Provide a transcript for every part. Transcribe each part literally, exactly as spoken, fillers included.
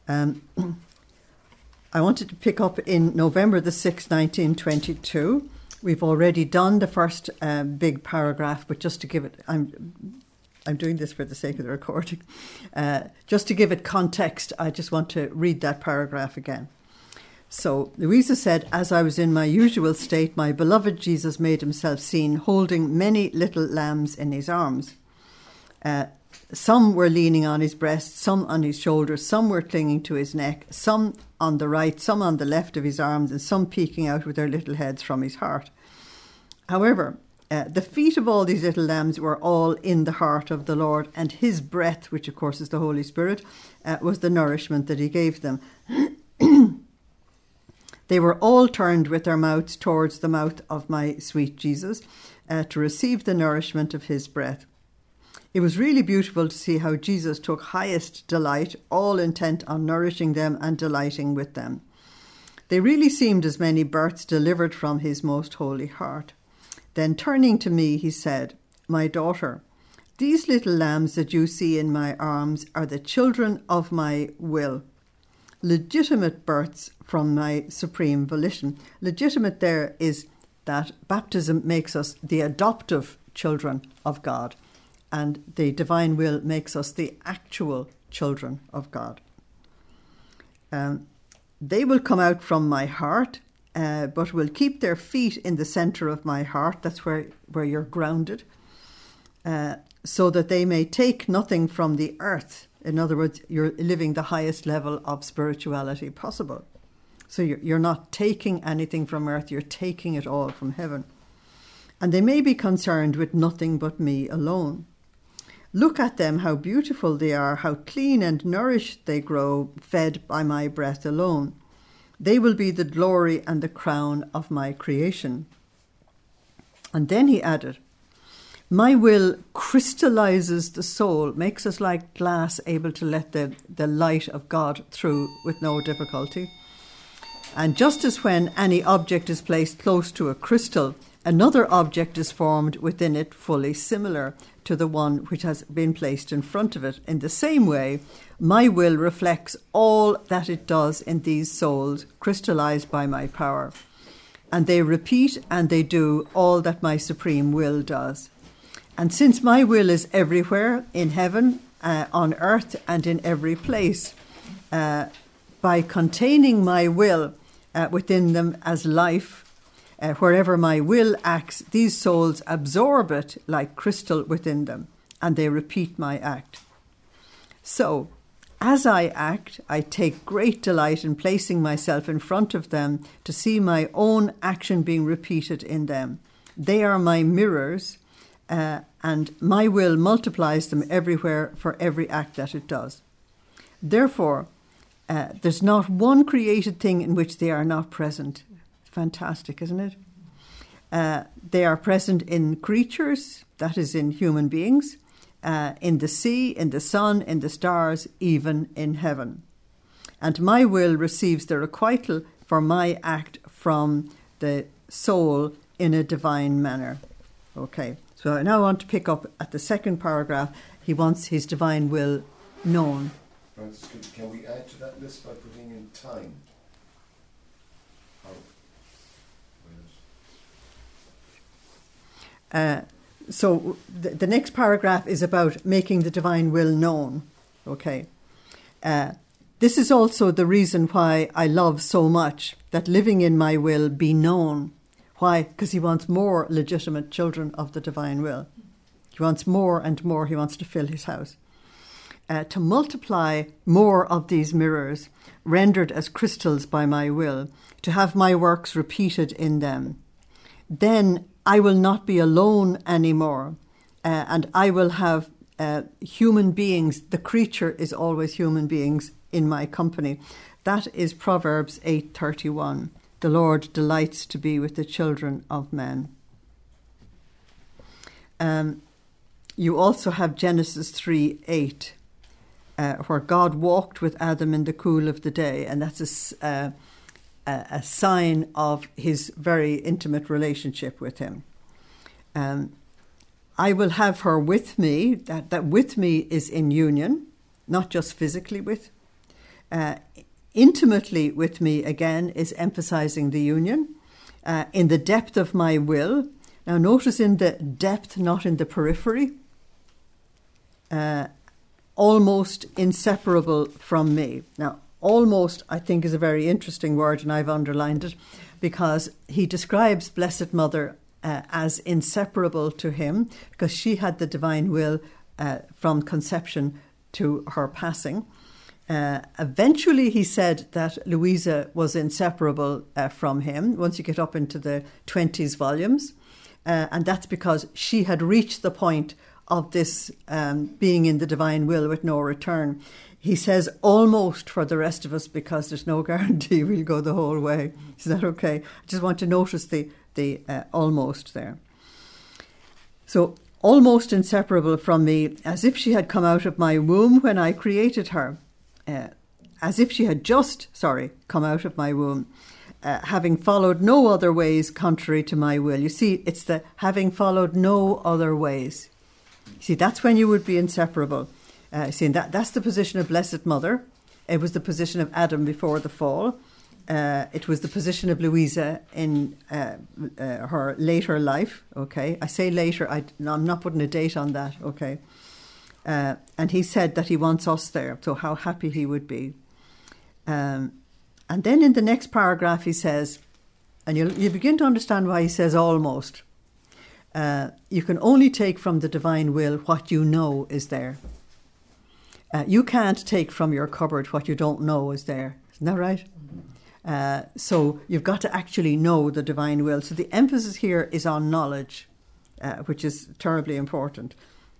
Um, I wanted to pick up in November the sixth, nineteen twenty-two. We've already done the first uh, big paragraph, but just to give it, I'm I'm doing this for the sake of the recording. Uh, just to give it context, I just want to read that paragraph again. So Louisa said, as I was in my usual state, my beloved Jesus made himself seen holding many little lambs in his arms. Uh, some were leaning on his breast, some on his shoulders, some were clinging to his neck, some on the right, some on the left of his arms, and some peeking out with their little heads from his heart. However, uh, the feet of all these little lambs were all in the heart of the Lord, and his breath, which of course is the Holy Spirit, uh, was the nourishment that he gave them. They were all turned with their mouths towards the mouth of my sweet Jesus uh, to receive the nourishment of his breath. It was really beautiful to see how Jesus took highest delight, all intent on nourishing them and delighting with them. They really seemed as many births delivered from his most holy heart. Then turning to me, he said, my daughter, these little lambs that you see in my arms are the children of my will, legitimate births from my supreme volition. Legitimate there is that baptism makes us the adoptive children of God, and the divine will makes us the actual children of God. Um, they will come out from my heart, uh, but will keep their feet in the centre of my heart. That's where, where you're grounded, uh, so that they may take nothing from the earth. In other words, you're living the highest level of spirituality possible. So you're, you're not taking anything from earth, you're taking it all from heaven. And they may be concerned with nothing but me alone. Look at them, how beautiful they are, how clean and nourished they grow, fed by my breath alone. They will be the glory and the crown of my creation. And then he added, my will crystallizes the soul, makes us like glass, able to let the, the light of God through with no difficulty. And just as when any object is placed close to a crystal, another object is formed within it fully similar to the one which has been placed in front of it. In the same way, my will reflects all that it does in these souls, crystallized by my power. And they repeat and they do all that my supreme will does. And since my will is everywhere, in heaven, uh, on earth, and in every place, uh, by containing my will uh, within them as life, uh, wherever my will acts, these souls absorb it like crystal within them, and they repeat my act. So, as I act, I take great delight in placing myself in front of them to see my own action being repeated in them. They are my mirrors, Uh, and my will multiplies them everywhere for every act that it does. Therefore, uh, there's not one created thing in which they are not present. Fantastic, isn't it? Uh, they are present in creatures, that is in human beings, uh, in the sea, in the sun, in the stars, even in heaven. And my will receives the requital for my act from the soul in a divine manner. Okay. So now I want to pick up at the second paragraph. He wants his divine will known. Francis, can, can we add to that list by putting in time? Oh. Uh, so the, the next paragraph is about making the divine will known. Okay. Uh, this is also the reason why I love so much that living in my will be known. Why? Because he wants more legitimate children of the divine will. He wants more and more. He wants to fill his house. Uh, to multiply more of these mirrors, rendered as crystals by my will, to have my works repeated in them. Then I will not be alone anymore, uh, and I will have uh, human beings. The creature is always human beings in my company. That is Proverbs eight thirty-one. The Lord delights to be with the children of men. Um, you also have Genesis three eight, uh, where God walked with Adam in the cool of the day, and that's a, uh, a, a sign of his very intimate relationship with him. Um, I will have her with me. That, that with me is in union, not just physically with. Uh, intimately with me, again, is emphasizing the union. Uh, in the depth of my will. Now notice in the depth, not in the periphery. Uh, almost inseparable from me. Now, almost, I think, is a very interesting word, and I've underlined it, because he describes Blessed Mother uh, as inseparable to him, because she had the divine will uh, from conception to her passing. Uh, eventually, he said that Louisa was inseparable uh, from him once you get up into the twenties volumes. Uh, and that's because she had reached the point of this um, being in the divine will with no return. He says almost for the rest of us because there's no guarantee we'll go the whole way. Is that okay? I just want to notice the, the uh, almost there. So, almost inseparable from me, as if she had come out of my womb when I created her. Uh, as if she had just, sorry, come out of my womb, uh, having followed no other ways contrary to my will. You see, it's the having followed no other ways. See, that's when you would be inseparable. Uh, see, that, that's the position of Blessed Mother. It was the position of Adam before the fall. Uh, it was the position of Louisa in uh, uh, her later life, okay? I say later, I, no, I'm not putting a date on that, okay? Uh, and he said that he wants us there, so how happy he would be. Um, and then in the next paragraph he says, and you'll, you begin to understand why he says almost, uh, you can only take from the divine will what you know is there. Uh, you can't take from your cupboard what you don't know is there. Isn't that right? Uh, so you've got to actually know the divine will. So the emphasis here is on knowledge, uh, which is terribly important.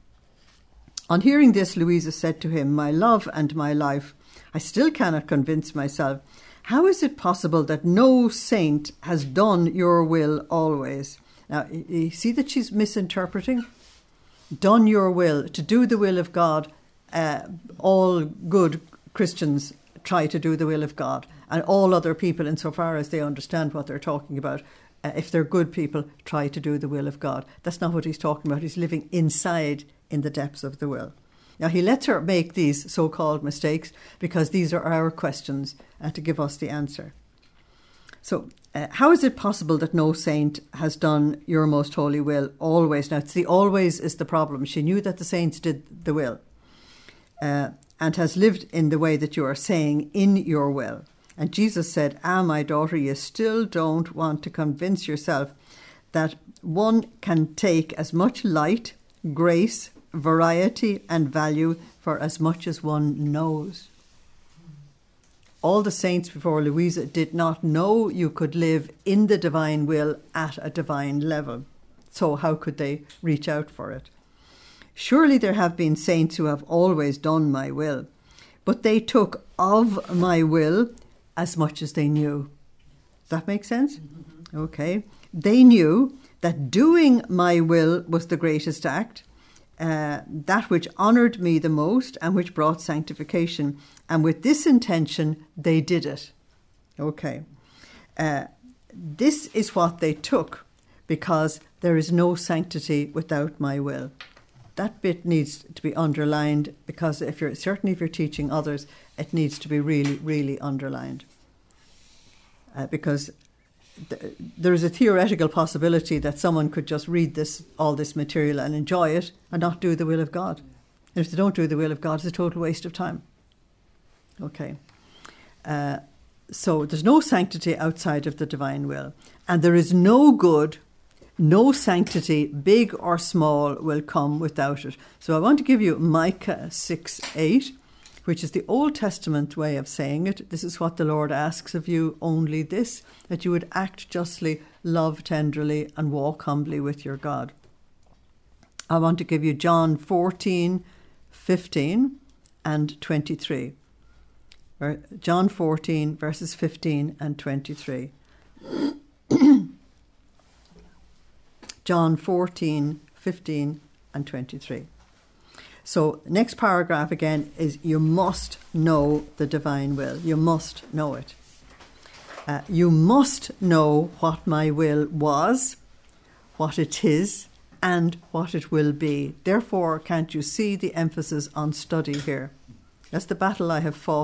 On hearing this, Louisa said to him, "My love and my life, I still cannot convince myself. How is it possible that no saint has done your will always?" Now, you see that she's misinterpreting? Done your will, to do the will of God. Uh, all good Christians try to do the will of God. And all other people, insofar as they understand what they're talking about, uh, if they're good people, try to do the will of God. That's not what he's talking about. He's living inside in the depths of the will. Now, he lets her make these so-called mistakes because these are our questions uh, to give us the answer. So, uh, how is it possible that no saint has done your most holy will always? Now, it's the always is the problem. She knew that the saints did the will uh, and has lived in the way that you are saying in your will. And Jesus said, "Ah, my daughter, you still don't want to convince yourself that one can take as much light, grace, variety and value for as much as one knows." All the saints before Louisa did not know you could live in the divine will at a divine level. So how could they reach out for it? Surely there have been saints who have always done my will, but they took of my will as much as they knew. Does that make sense? Mm-hmm. Okay. They knew that doing my will was the greatest act, uh, that which honoured me the most and which brought sanctification. And with this intention, they did it. Okay. Uh, this is what they took, because there is no sanctity without my will. That bit needs to be underlined, because if you're certainly if you're teaching others, it needs to be really, really underlined. Uh, because th- there is a theoretical possibility that someone could just read this, all this material and enjoy it and not do the will of God. And if they don't do the will of God, it's a total waste of time. Okay. Uh, so there's no sanctity outside of the divine will. And there is no good, no sanctity, big or small, will come without it. So I want to give you Micah six eight, which is the Old Testament way of saying it. This is what the Lord asks of you, only this, that you would act justly, love tenderly, and walk humbly with your God. I want to give you John fourteen fifteen and twenty-three. John fourteen, verses fifteen and twenty-three. John fourteen, fifteen and twenty-three. So next paragraph again is you must know the divine will. You must know it. Uh, you must know what my will was, what it is, and what it will be. Therefore, can't you see the emphasis on study here? That's the battle I have fought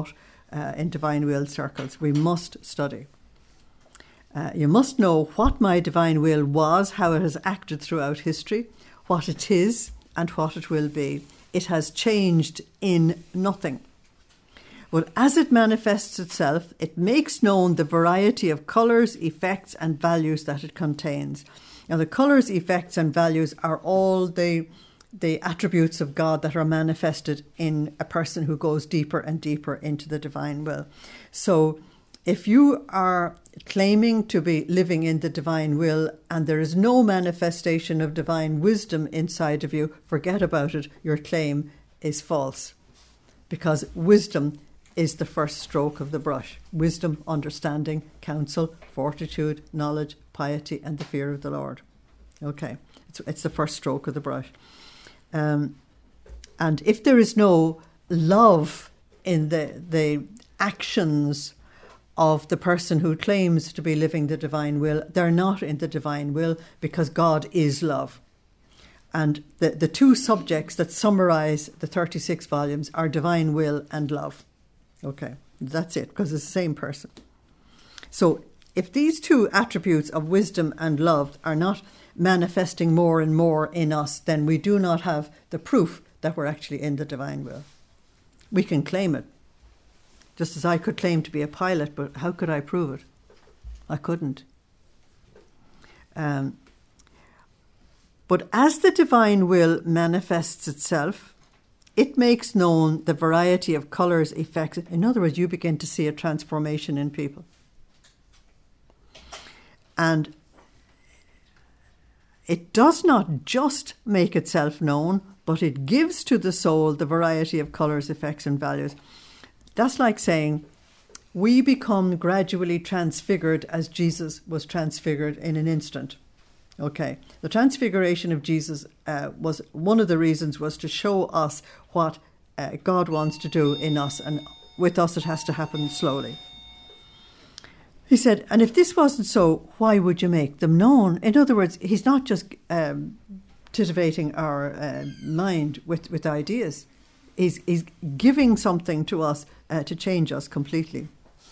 uh, in divine will circles. We must study. Uh, you must know what my divine will was, how it has acted throughout history, what it is, and what it will be. It has changed in nothing. But as it manifests itself, it makes known the variety of colours, effects, and values that it contains. Now, the colours, effects, and values are all the the attributes of God that are manifested in a person who goes deeper and deeper into the divine will. So if you are claiming to be living in the divine will and there is no manifestation of divine wisdom inside of you, forget about it. Your claim is false, because wisdom is the first stroke of the brush. Wisdom, understanding, counsel, fortitude, knowledge, piety, and the fear of the Lord. Okay, it's, it's the first stroke of the brush. Um, and if there is no love in the the actions of the person who claims to be living the divine will, they're not in the divine will, because God is love. And the, the two subjects that summarize the thirty-six volumes are divine will and love. Okay, that's it, because it's the same person. So if these two attributes of wisdom and love are not manifesting more and more in us, then we do not have the proof that we're actually in the divine will. We can claim it, just as I could claim to be a pilot, but how could I prove it? I couldn't. Um, but as the divine will manifests itself, it makes known the variety of colours, effects. In other words, you begin to see a transformation in people. And it does not just make itself known, but it gives to the soul the variety of colours, effects, and values. That's like saying we become gradually transfigured as Jesus was transfigured in an instant. Okay, the transfiguration of Jesus uh, was one of the reasons was to show us what uh, God wants to do in us, and with us it has to happen slowly. He said, and if this wasn't so, why would you make them known? In other words, he's not just um, titivating our uh, mind with, with ideas. He's, he's giving something to us uh, to change us completely.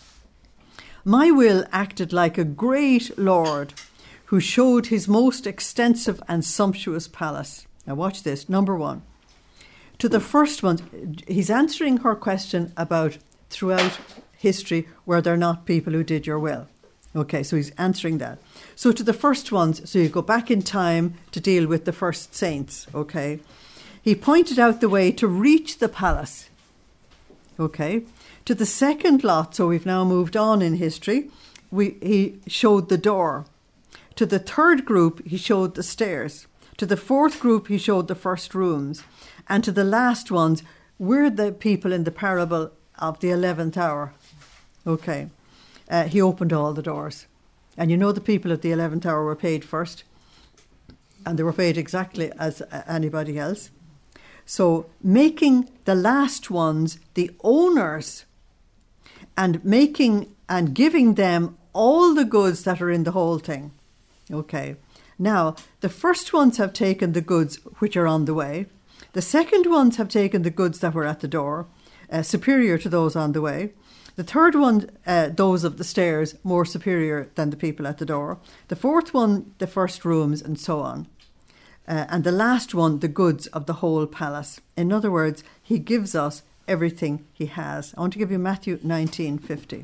My will acted like a great lord who showed his most extensive and sumptuous palace. Now watch this, number one. To the first one, he's answering her question about throughout history were there not people who did your will. Okay, so he's answering that. So to the first ones, so you go back in time to deal with the first saints, okay. He pointed out the way to reach the palace. Okay. To the second lot, so we've now moved on in history, we, he showed the door. To the third group, he showed the stairs. To the fourth group, he showed the first rooms. And to the last ones, we're the people in the parable of the eleventh hour. Okay. Uh, he opened all the doors. And you know the people at the eleventh hour were paid first. And they were paid exactly as anybody else. So making the last ones the owners and making and giving them all the goods that are in the whole thing. Okay. Now, the first ones have taken the goods which are on the way. The second ones have taken the goods that were at the door, uh, superior to those on the way. The third one, uh, those of the stairs, more superior than the people at the door. The fourth one, the first rooms, and so on. Uh, and the last one, the goods of the whole palace. In other words, he gives us everything he has. I want to give you Matthew nineteen fifty.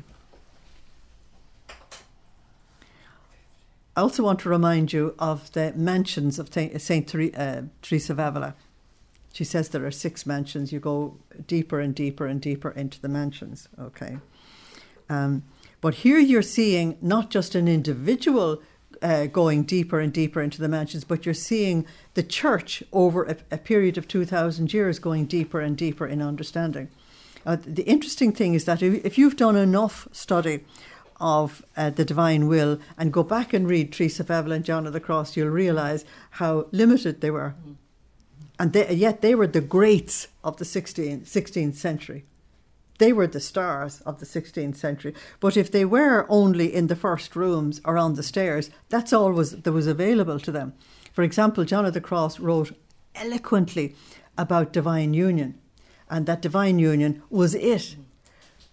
I also want to remind you of the mansions of Saint Uh, Teresa of Avila. She says there are six mansions. You go deeper and deeper and deeper into the mansions. Okay. Um, but here you're seeing not just an individual uh, going deeper and deeper into the mansions, but you're seeing the church over a, a period of two thousand years going deeper and deeper in understanding. Uh, the interesting thing is that if, if you've done enough study of uh, the divine will and go back and read Teresa of Avila and John of the Cross, you'll realise how limited they were. Mm. And they, yet they were the greats of the sixteenth century. They were the stars of the sixteenth century. But if they were only in the first rooms or on the stairs, that's all was, that was available to them. For example, John of the Cross wrote eloquently about divine union. And that divine union was it.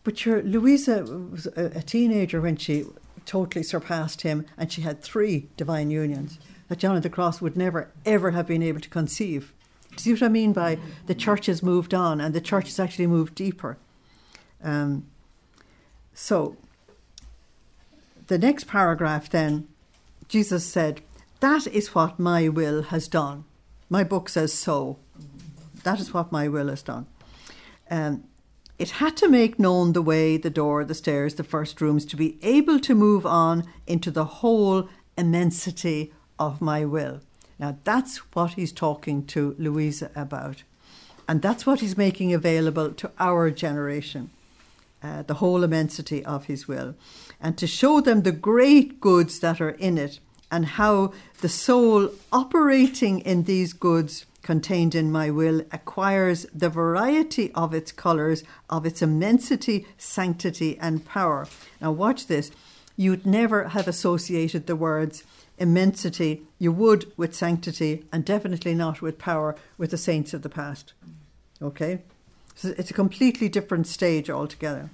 But sure, Louisa was a, a teenager when she totally surpassed him, and she had three divine unions that John of the Cross would never, ever have been able to conceive. Do you see what I mean by the church has moved on, and the church has actually moved deeper? Um, so, the next paragraph then, Jesus said, that is what my will has done. My book says so. That is what my will has done. Um, it had to make known the way, the door, the stairs, the first rooms, to be able to move on into the whole immensity of my will. Now, that's what he's talking to Louisa about. And that's what he's making available to our generation, uh, the whole immensity of his will. And to show them the great goods that are in it, and how the soul operating in these goods contained in my will acquires the variety of its colours, of its immensity, sanctity and power. Now watch this. You'd never have associated the words immensity, you would with sanctity, and definitely not with power, with the saints of the past. Okay? So it's a completely different stage altogether.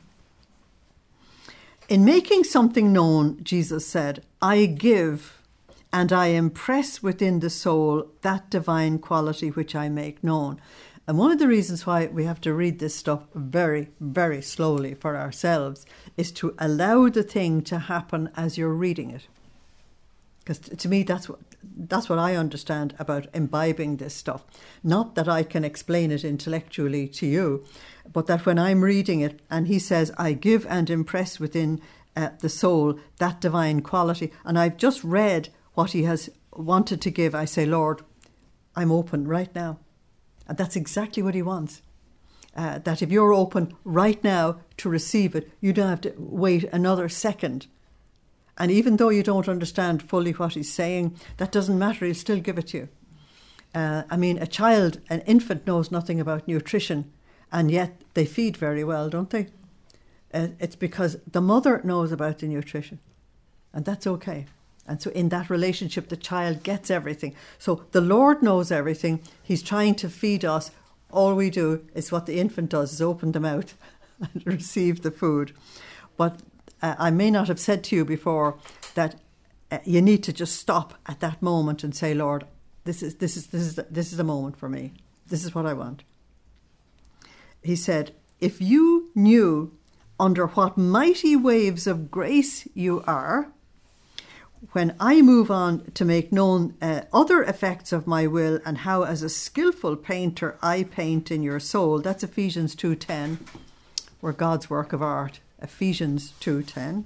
In making something known, Jesus said, I give and I impress within the soul that divine quality which I make known. And one of the reasons why we have to read this stuff very, very slowly for ourselves is to allow the thing to happen as you're reading it. Because to me, that's what, that's what I understand about imbibing this stuff. Not that I can explain it intellectually to you, but that when I'm reading it, and he says, I give and impress within uh, the soul that divine quality, and I've just read what he has wanted to give, I say, Lord, I'm open right now. And that's exactly what he wants. Uh, that if you're open right now to receive it, you don't have to wait another second. And even though you don't understand fully what he's saying, that doesn't matter, he'll still give it to you. Uh, I mean, a child, an infant knows nothing about nutrition, and yet they feed very well, don't they? Uh, it's because the mother knows about the nutrition, and that's okay. And so in that relationship, the child gets everything. So the Lord knows everything. He's trying to feed us. All we do is what the infant does, is open the mouth and receive the food. But uh, I may not have said to you before that uh, you need to just stop at that moment and say, Lord, this is this is this is the, this is the moment for me. This is what I want. He said, if you knew under what mighty waves of grace you are, when I move on to make known uh, other effects of my will, and how as a skillful painter I paint in your soul, that's Ephesians two ten, or God's work of art, Ephesians two ten.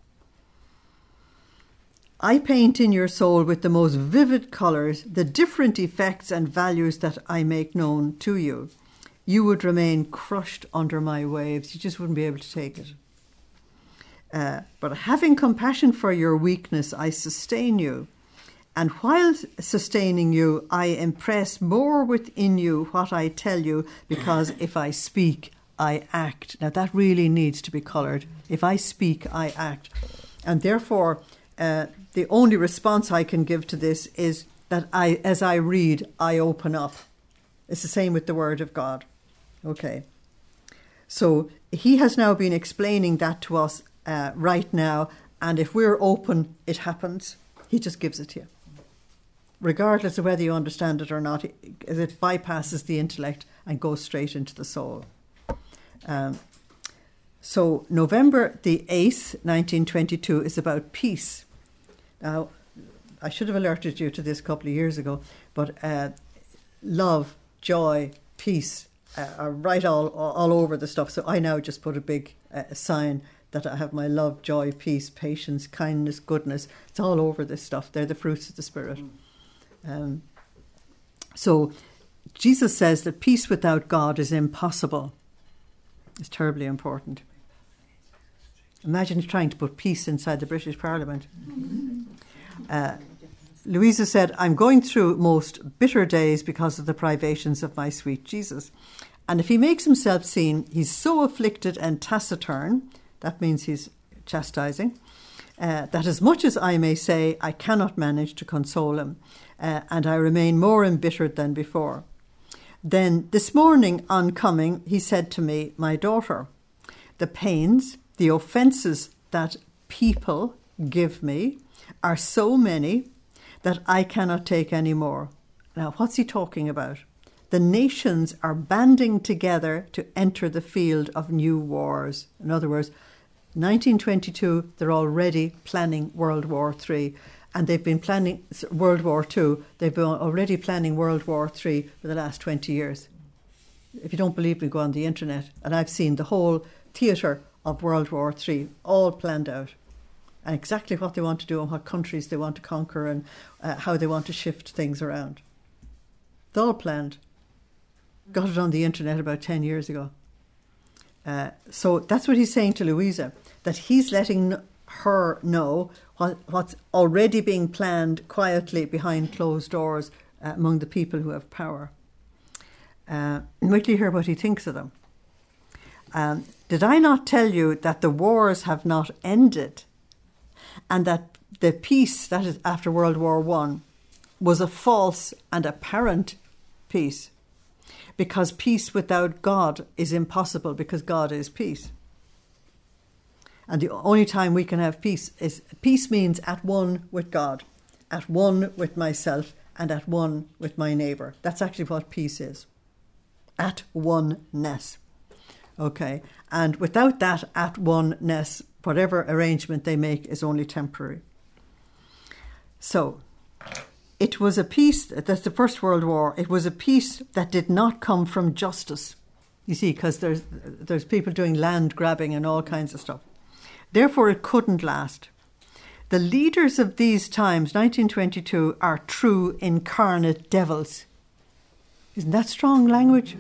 I paint in your soul with the most vivid colours the different effects and values that I make known to you. You would remain crushed under my waves. You just wouldn't be able to take it. Uh, but having compassion for your weakness, I sustain you. And while sustaining you, I impress more within you what I tell you, because if I speak, I act. Now that really needs to be coloured. If I speak, I act. And therefore, uh, the only response I can give to this is that I, as I read, I open up. It's the same with the Word of God. Okay. So he has now been explaining that to us Uh, right now, and if we're open, it happens. He just gives it to you, regardless of whether you understand it or not. It, it bypasses the intellect and goes straight into the soul. Um, so November the eighth, nineteen twenty-two is about peace. Now, I should have alerted you to this a couple of years ago, but uh, love, joy, peace uh, are right all all over the stuff. So I now just put a big uh, sign that I have my love, joy, peace, patience, kindness, goodness. It's all over this stuff. They're the fruits of the Spirit. Mm. Um, so Jesus says that peace without God is impossible. It's terribly important. Imagine trying to put peace inside the British Parliament. Uh, Louisa said, I'm going through most bitter days because of the privations of my sweet Jesus. And if he makes himself seen, he's so afflicted and taciturn, that means he's chastising, uh, that as much as I may say, I cannot manage to console him, uh, and I remain more embittered than before. Then this morning on coming, he said to me, my daughter, the pains, the offences that people give me are so many that I cannot take any more. Now, what's he talking about? The nations are banding together to enter the field of new wars. In other words, nineteen twenty-two, they're already planning World War Three. And they've been planning World War Two. They've been already planning World War Three for the last twenty years. If you don't believe me, go on the internet. And I've seen the whole theatre of World War Three all planned out. And exactly what they want to do and what countries they want to conquer and uh, how they want to shift things around. It's all planned. Got it on the internet about ten years ago. Uh, so that's what he's saying to Louisa, that he's letting her know what, what's already being planned quietly behind closed doors uh, among the people who have power. Uh, wait till you hear what he thinks of them. Um, Did I not tell you that the wars have not ended and that the peace, that is after World War One, was a false and apparent peace? Because peace without God is impossible, because God is peace. And the only time we can have peace is, peace means at one with God, at one with myself, and at one with my neighbour. That's actually what peace is. At oneness. Okay. And without that at oneness, whatever arrangement they make is only temporary. So, it was a peace, that's the First World War, it was a peace that did not come from justice. You see, because there's, there's people doing land grabbing and all kinds of stuff. Therefore, it couldn't last. The leaders of these times, nineteen twenty-two, are true incarnate devils. Isn't that strong language?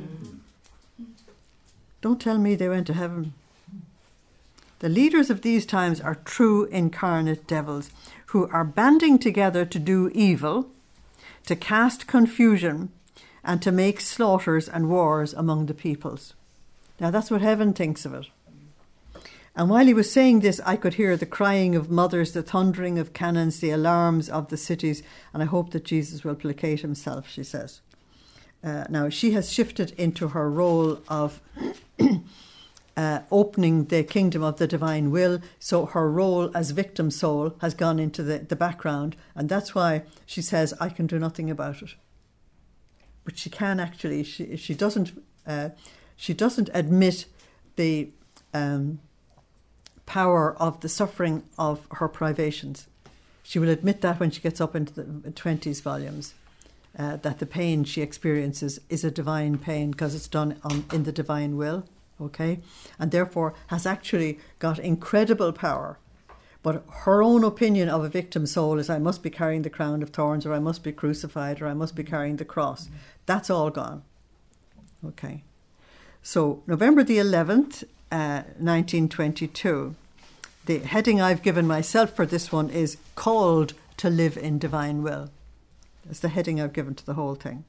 Don't tell me they went to heaven. The leaders of these times are true incarnate devils who are banding together to do evil, to cast confusion, and to make slaughters and wars among the peoples. Now that's what heaven thinks of it. And while he was saying this, I could hear the crying of mothers, the thundering of cannons, the alarms of the cities, and I hope that Jesus will placate himself, she says. Uh, now, she has shifted into her role of uh, opening the kingdom of the divine will, so her role as victim soul has gone into the, the background, and that's why she says, I can do nothing about it. But she can actually, she, she doesn't uh, she doesn't admit the um, power of the suffering of her privations. She will admit that when she gets up into the twenties volumes. Uh, that the pain she experiences is a divine pain because it's done on, in the divine will, okay? And therefore has actually got incredible power. But her own opinion of a victim soul is I must be carrying the crown of thorns, or I must be crucified, or I must be carrying the cross. That's all gone. Okay. So November the eleventh, uh, nineteen twenty-two. The heading I've given myself for this one is Called to Live in Divine Will. That's the heading I've given to the whole thing.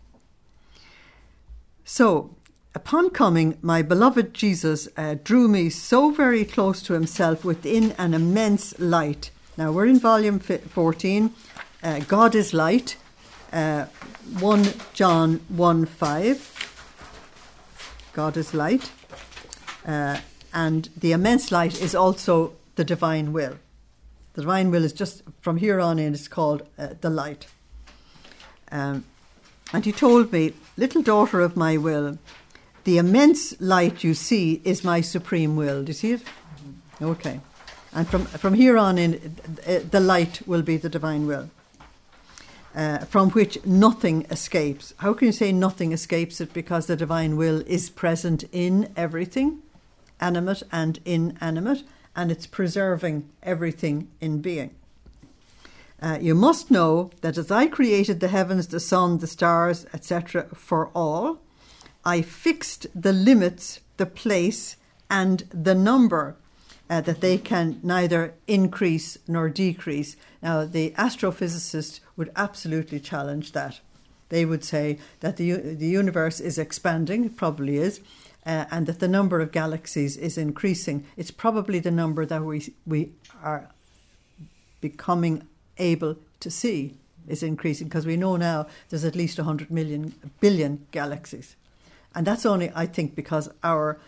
So, upon coming, my beloved Jesus uh, drew me so very close to himself within an immense light. Now, we're in volume fourteen. Uh, God is light. Uh, First John one five. God is light. Uh, and the immense light is also the divine will. The divine will is just, from here on in, it's called uh, the light. Um, and he told me, little daughter of my will, the immense light you see is my supreme will. Do you see it? Mm-hmm. Okay. And from, from here on in, uh, the light will be the divine will, uh, from which nothing escapes. How can you say nothing escapes it? Because the divine will is present in everything, animate and inanimate, and it's preserving everything in being. Uh, you must know that as I created the heavens, the sun, the stars, et cetera for all, I fixed the limits, the place, and the number uh, that they can neither increase nor decrease. Now, the astrophysicists would absolutely challenge that. They would say that the the universe is expanding, it probably is, uh, and that the number of galaxies is increasing. It's probably the number that we we are becoming able to see is increasing, because we know now there's at least one hundred million billion galaxies. And that's only, I think, because our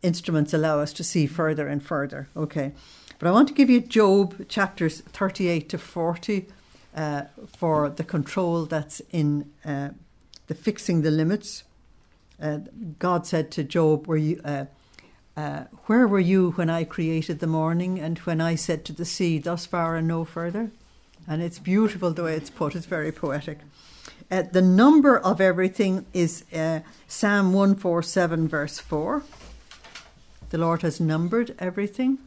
instruments allow us to see further and further. Okay. But I want to give you Job chapters thirty-eight to forty uh, for the control that's in uh, the fixing the limits. Uh, God said to Job, "Were you, uh, uh, where were you when I created the morning and when I said to the sea, thus far and no further?" And it's beautiful the way it's put. It's very poetic. Uh, the number of everything is uh, Psalm one forty-seven verse four. The Lord has numbered everything.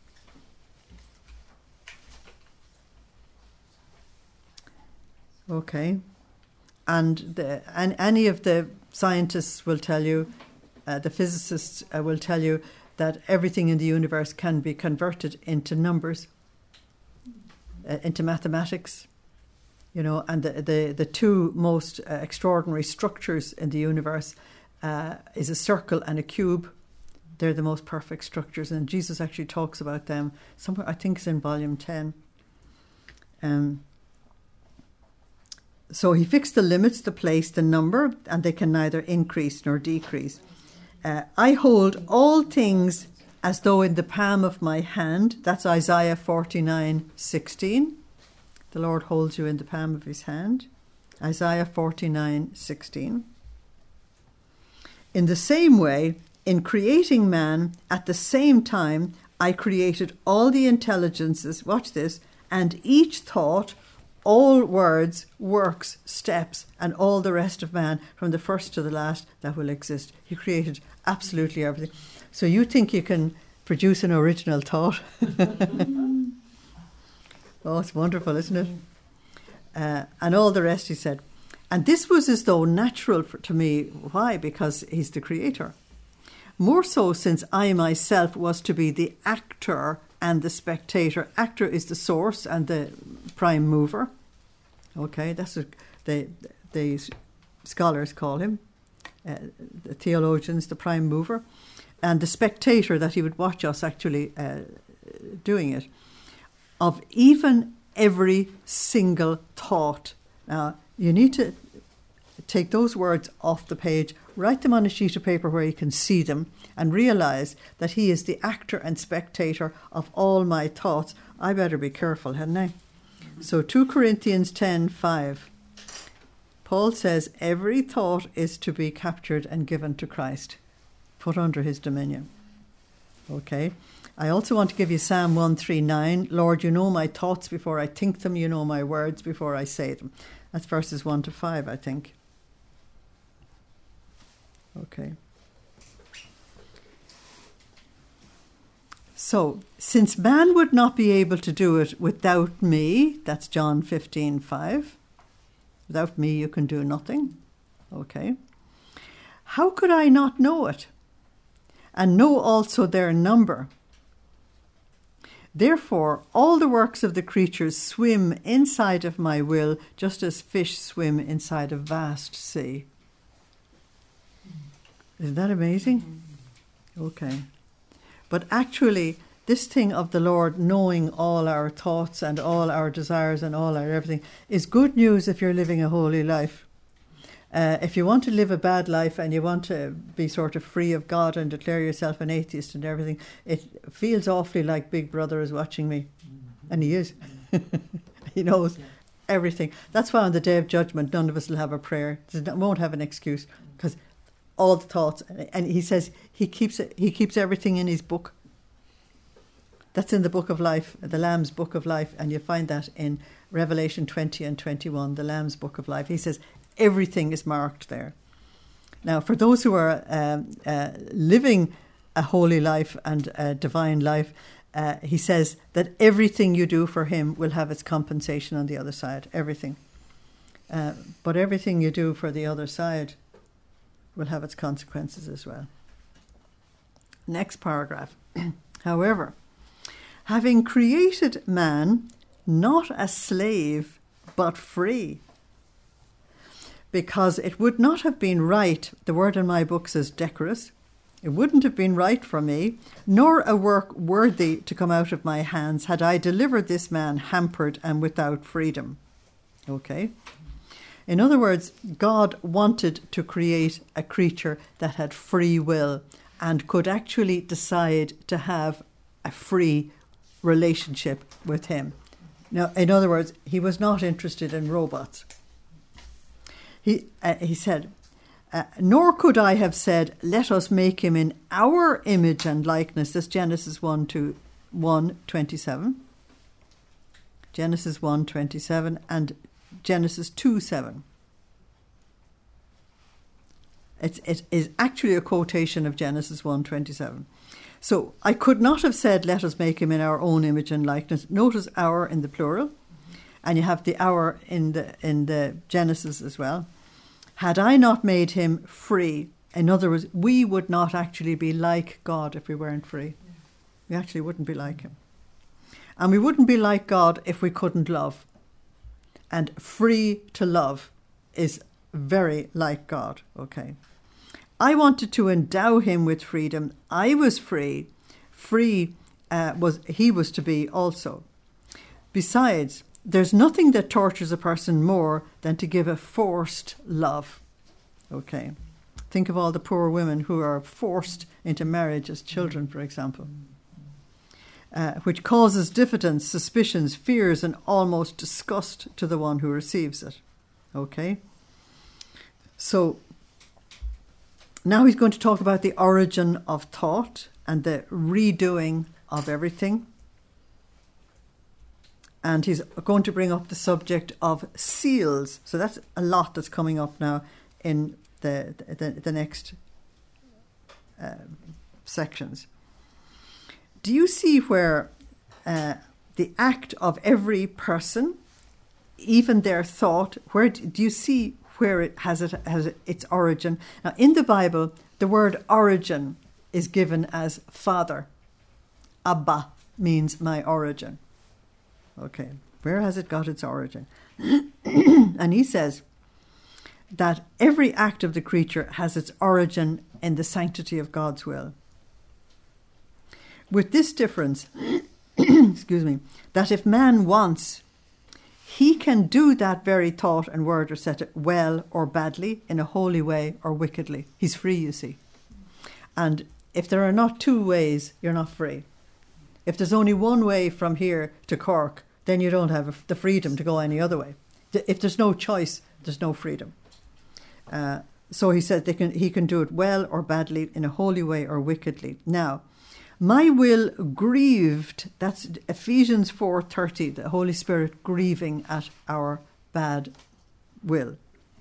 Okay. And, the, and any of the scientists will tell you, uh, the physicists uh, will tell you that everything in the universe can be converted into numbers, uh, into mathematics. You know, and the, the, the two most uh, extraordinary structures in the universe uh, is a circle and a cube. They're the most perfect structures, and Jesus actually talks about them somewhere, I think it's in volume ten. Um, so he fixed the limits, the place, the number, and they can neither increase nor decrease. Uh, I hold all things as though in the palm of my hand. That's Isaiah forty-nine sixteen. The Lord holds you in the palm of his hand. Isaiah forty-nine sixteen. In the same way, in creating man, at the same time, I created all the intelligences, watch this, and each thought, all words, works, steps, and all the rest of man, from the first to the last, that will exist. He created absolutely everything. So you think you can produce an original thought? Oh, it's wonderful, isn't it? Uh, and all the rest, he said. And this was as though natural for, to me. Why? Because he's the creator. More so since I myself was to be the actor and the spectator. Actor is the source and the prime mover. Okay, that's what the, the scholars call him. Uh, the theologians, the prime mover. And the spectator, that he would watch us actually uh, doing it. Of even every single thought. Now, you need to take those words off the page, write them on a sheet of paper where you can see them, and realise that he is the actor and spectator of all my thoughts. I better be careful, hadn't I? So two Corinthians ten five. Paul says every thought is to be captured and given to Christ, put under his dominion. Okay. I also want to give you Psalm one thirty-nine. Lord, you know my thoughts before I think them. You know my words before I say them. That's verses one to five, I think. Okay. So, since man would not be able to do it without me, that's John fifteen five. Without me, you can do nothing. Okay. How could I not know it? And know also their number? Therefore, all the works of the creatures swim inside of my will, just as fish swim inside a vast sea. Isn't that amazing? Okay. But actually, this thing of the Lord knowing all our thoughts and all our desires and all our everything is good news if you're living a holy life. Uh, if you want to live a bad life and you want to be sort of free of God and declare yourself an atheist and everything, it feels awfully like Big Brother is watching me. Mm-hmm. And he is. He knows yeah. everything. That's why on the day of judgment, none of us will have a prayer. Won't have an excuse, because all the thoughts. And he says he keeps it, he keeps everything in his book. That's in the book of life, the Lamb's book of life. And you find that in Revelation twenty and twenty-one, the Lamb's book of life. He says, everything is marked there. Now, for those who are um, uh, living a holy life and a divine life, uh, he says that everything you do for him will have its compensation on the other side, everything. Uh, but everything you do for the other side will have its consequences as well. Next paragraph. However, having created man not a slave but free, because it would not have been right, the word in my book says decorous, it wouldn't have been right for me, nor a work worthy to come out of my hands, had I delivered this man hampered and without freedom. Okay? In other words, God wanted to create a creature that had free will and could actually decide to have a free relationship with him. Now, in other words, he was not interested in robots. He, uh, he said, uh, nor could I have said, let us make him in our image and likeness. That's Genesis one to one twenty-seven. Genesis one twenty-seven and Genesis two seven. It's, it is actually a quotation of Genesis one twenty-seven. So I could not have said, let us make him in our own image and likeness. Notice our in the plural, and you have the our in the in the Genesis as well. Had I not made him free, in other words, we would not actually be like God if we weren't free. We actually wouldn't be like him. And we wouldn't be like God if we couldn't love. And free to love is very like God, okay? I wanted to endow him with freedom. I was free. Free uh, was he was to be also. Besides, there's nothing that tortures a person more than to give a forced love. Okay. Think of all the poor women who are forced into marriage as children, for example, uh, which causes diffidence, suspicions, fears, and almost disgust to the one who receives it. Okay. So now he's going to talk about the origin of thought and the redoing of everything. And he's going to bring up the subject of seals. So that's a lot that's coming up now in the the, the next uh, sections. Do you see where uh, the act of every person, even their thought, where do you see where it has it has its origin? Now, in the Bible, the word origin is given as father. Abba means my origin. Okay, where has it got its origin? And he says that every act of the creature has its origin in the sanctity of God's will. With this difference, excuse me, that if man wants, he can do that very thought and word or set it well or badly, in a holy way or wickedly. He's free, you see. And if there are not two ways, you're not free. If there's only one way from here to Cork, then you don't have the freedom to go any other way. If there's no choice, there's no freedom. Uh, so he said they can, he can do it well or badly, in a holy way or wickedly. Now, my will grieved, that's Ephesians four thirty, the Holy Spirit grieving at our bad will.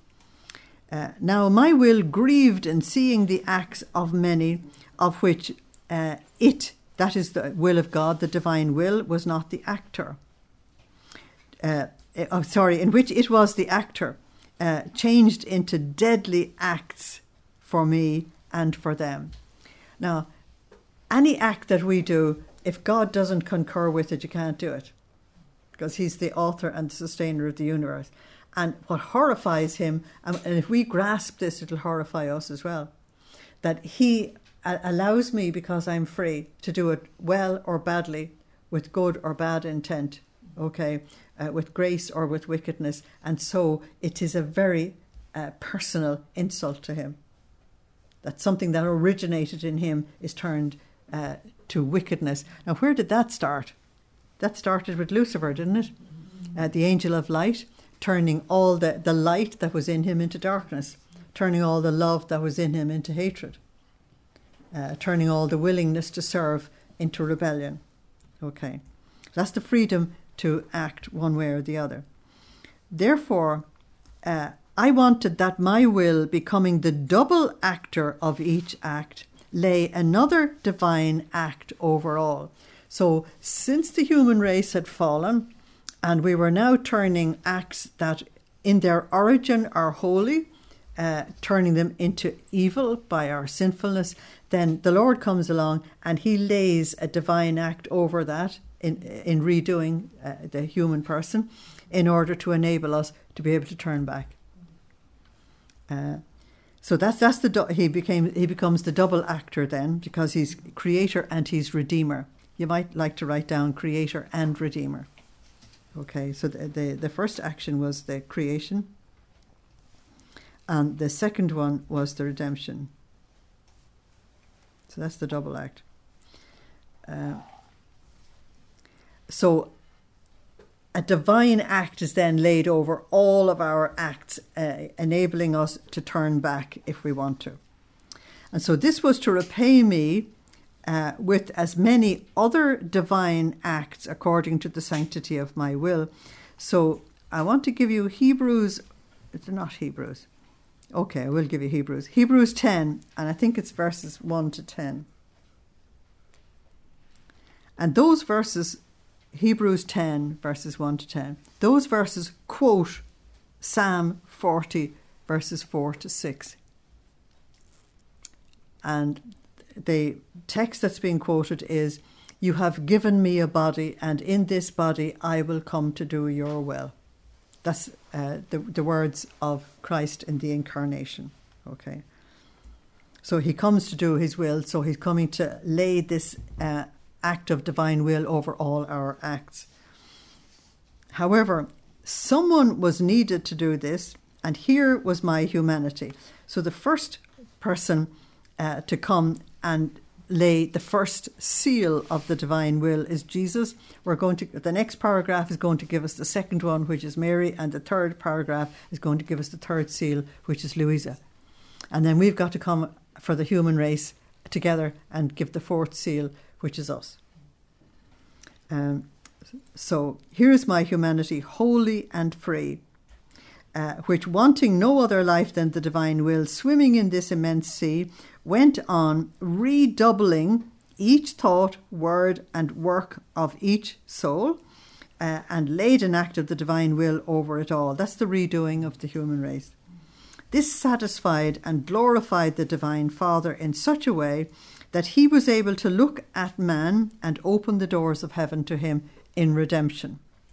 Uh, now, my will grieved in seeing the acts of many, of which uh, it, that is the will of God, the divine will, was not the actor. Uh, oh, sorry, in which it was the actor, uh, changed into deadly acts for me and for them. Now, any act that we do, if God doesn't concur with it, you can't do it, because he's the author and the sustainer of the universe. And what horrifies him, and if we grasp this, it'll horrify us as well, that he allows me, because I'm free, to do it well or badly, with good or bad intent, okay, uh, with grace or with wickedness. And so it is a very uh, personal insult to him, that something that originated in him is turned uh, to wickedness. Now, where did that start? That started with Lucifer, didn't it? Uh, the angel of light, turning all the, the light that was in him into darkness, turning all the love that was in him into hatred, uh, turning all the willingness to serve into rebellion. Okay, that's the freedom to act one way or the other. Therefore, uh, I wanted that my will, becoming the double actor of each act, lay another divine act over all. So since the human race had fallen, and we were now turning acts that in their origin are holy, uh, turning them into evil by our sinfulness, then the Lord comes along and he lays a divine act over that in, in redoing uh, the human person, in order to enable us to be able to turn back. Uh, so that's that's the he became he becomes the double actor then, because he's creator and he's redeemer. You might like to write down creator and redeemer. Okay, so the, the, the first action was the creation, and the second one was the redemption. So that's the double act. Uh, so a divine act is then laid over all of our acts, uh, enabling us to turn back if we want to. And so this was to repay me uh, with as many other divine acts according to the sanctity of my will. So I want to give you Hebrews, it's not Hebrews. Okay, I will give you Hebrews. Hebrews ten, and I think it's verses one to ten. And those verses, Hebrews ten, verses one to ten, those verses quote Psalm forty, verses four to six. And the text that's being quoted is, "You have given me a body, and in this body I will come to do your will." That's uh, the, the words of Christ in the incarnation. Okay. So he comes to do his will, so he's coming to lay this uh, act of divine will over all our acts. However, someone was needed to do this, and here was my humanity. So the first person uh, to come and lay the first seal of the divine will is Jesus. We're going to, the next paragraph is going to give us the second one, which is Mary, and the third paragraph is going to give us the third seal, which is Louisa. And then we've got to come for the human race together and give the fourth seal, which is us. Um, so here is my humanity, holy and free, uh, which wanting no other life than the divine will, swimming in this immense sea, went on redoubling each thought, word and work of each soul, uh, and laid an act of the divine will over it all. That's the redoing of the human race. This satisfied and glorified the divine Father in such a way that he was able to look at man and open the doors of heaven to him in redemption.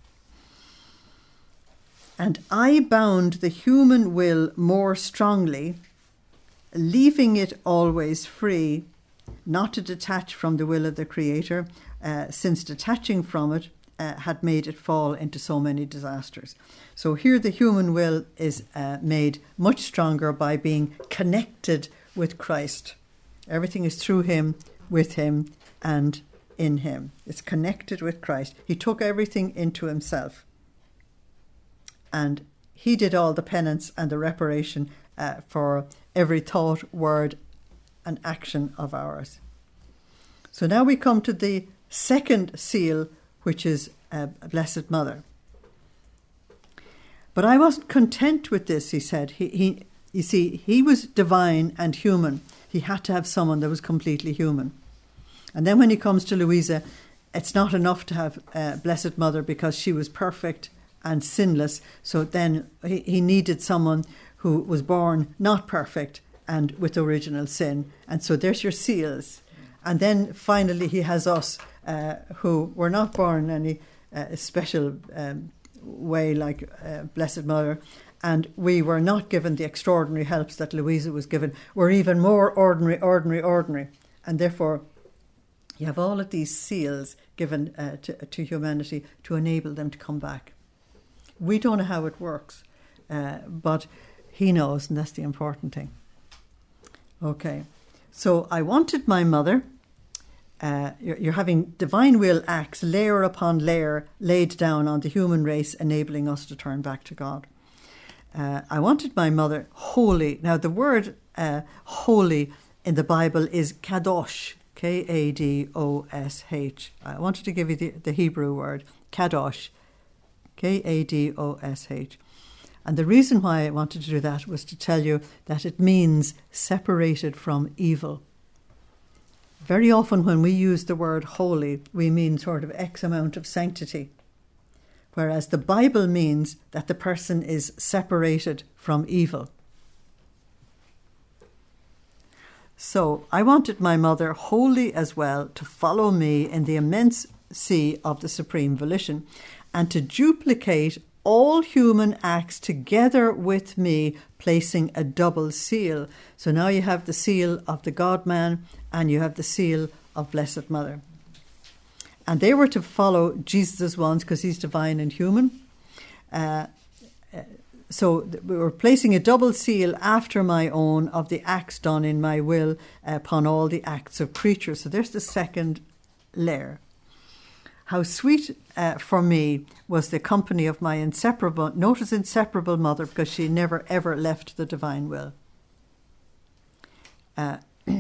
And I bound the human will more strongly, leaving it always free, not to detach from the will of the Creator, uh, since detaching from it uh, had made it fall into so many disasters. So here the human will is uh, made much stronger by being connected with Christ. Everything is through him, with him, and in him. It's connected with Christ. He took everything into himself. And he did all the penance and the reparation uh, for every thought, word, and action of ours. So now we come to the second seal, which is uh, Blessed Mother. But I wasn't content with this, he said. He, he, you see, he was divine and human. He had to have someone that was completely human. And then when he comes to Louisa, it's not enough to have uh, Blessed Mother because she was perfect and sinless. So then he, he needed someone who was born not perfect and with original sin. And so there's your seals. And then finally he has us uh, who were not born any uh, special um, way like uh, Blessed Mother. And we were not given the extraordinary helps that Louisa was given. We're even more ordinary, ordinary, ordinary. And therefore you have all of these seals given uh, to, to humanity to enable them to come back. We don't know how it works, uh, but he knows, and that's the important thing. Okay, so I wanted my mother. Uh, you're, you're having divine will acts, layer upon layer, laid down on the human race, enabling us to turn back to God. Uh, I wanted my mother holy. Now, the word uh, holy in the Bible is kadosh, K A D O S H. I wanted to give you the, the Hebrew word, kadosh, K A D O S H. And the reason why I wanted to do that was to tell you that it means separated from evil. Very often when we use the word holy, we mean sort of X amount of sanctity. Whereas the Bible means that the person is separated from evil. So I wanted my mother holy as well to follow me in the immense sea of the supreme volition and to duplicate all human acts together with me, placing a double seal. So now you have the seal of the God-man and you have the seal of Blessed Mother. And they were to follow Jesus' ones because he's divine and human. Uh, so th- we were placing a double seal after my own of the acts done in my will upon all the acts of creatures. So there's the second layer. How sweet uh, for me was the company of my inseparable, notice inseparable mother, because she never ever left the divine will. Uh,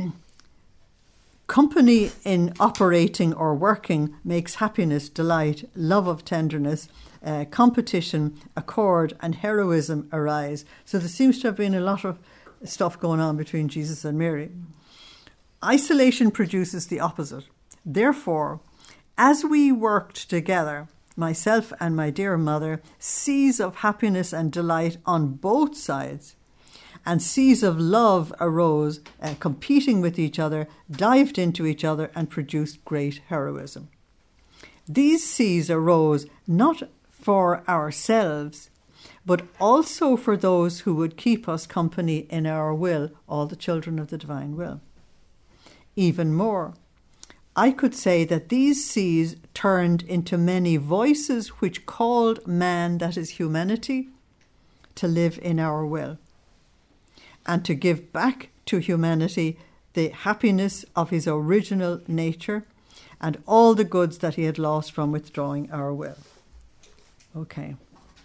company in operating or working makes happiness, delight, love of tenderness, uh, competition, accord, and heroism arise. So there seems to have been a lot of stuff going on between Jesus and Mary. Isolation produces the opposite. Therefore, as we worked together, myself and my dear mother, seas of happiness and delight on both sides, and seas of love arose, uh, competing with each other, dived into each other, and produced great heroism. These seas arose not for ourselves, but also for those who would keep us company in our will, all the children of the divine will. Even more, I could say that these seas turned into many voices which called man, that is humanity, to live in our will and to give back to humanity the happiness of his original nature and all the goods that he had lost from withdrawing our will. Okay.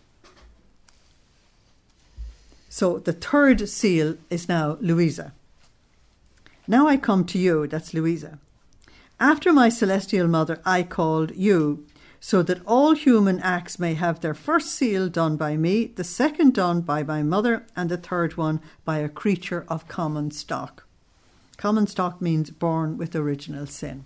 So the third seal is now Louisa. Now I come to you, that's Louisa. After my celestial mother, I called you, so that all human acts may have their first seal done by me, the second done by my mother, and the third one by a creature of common stock. Common stock means born with original sin.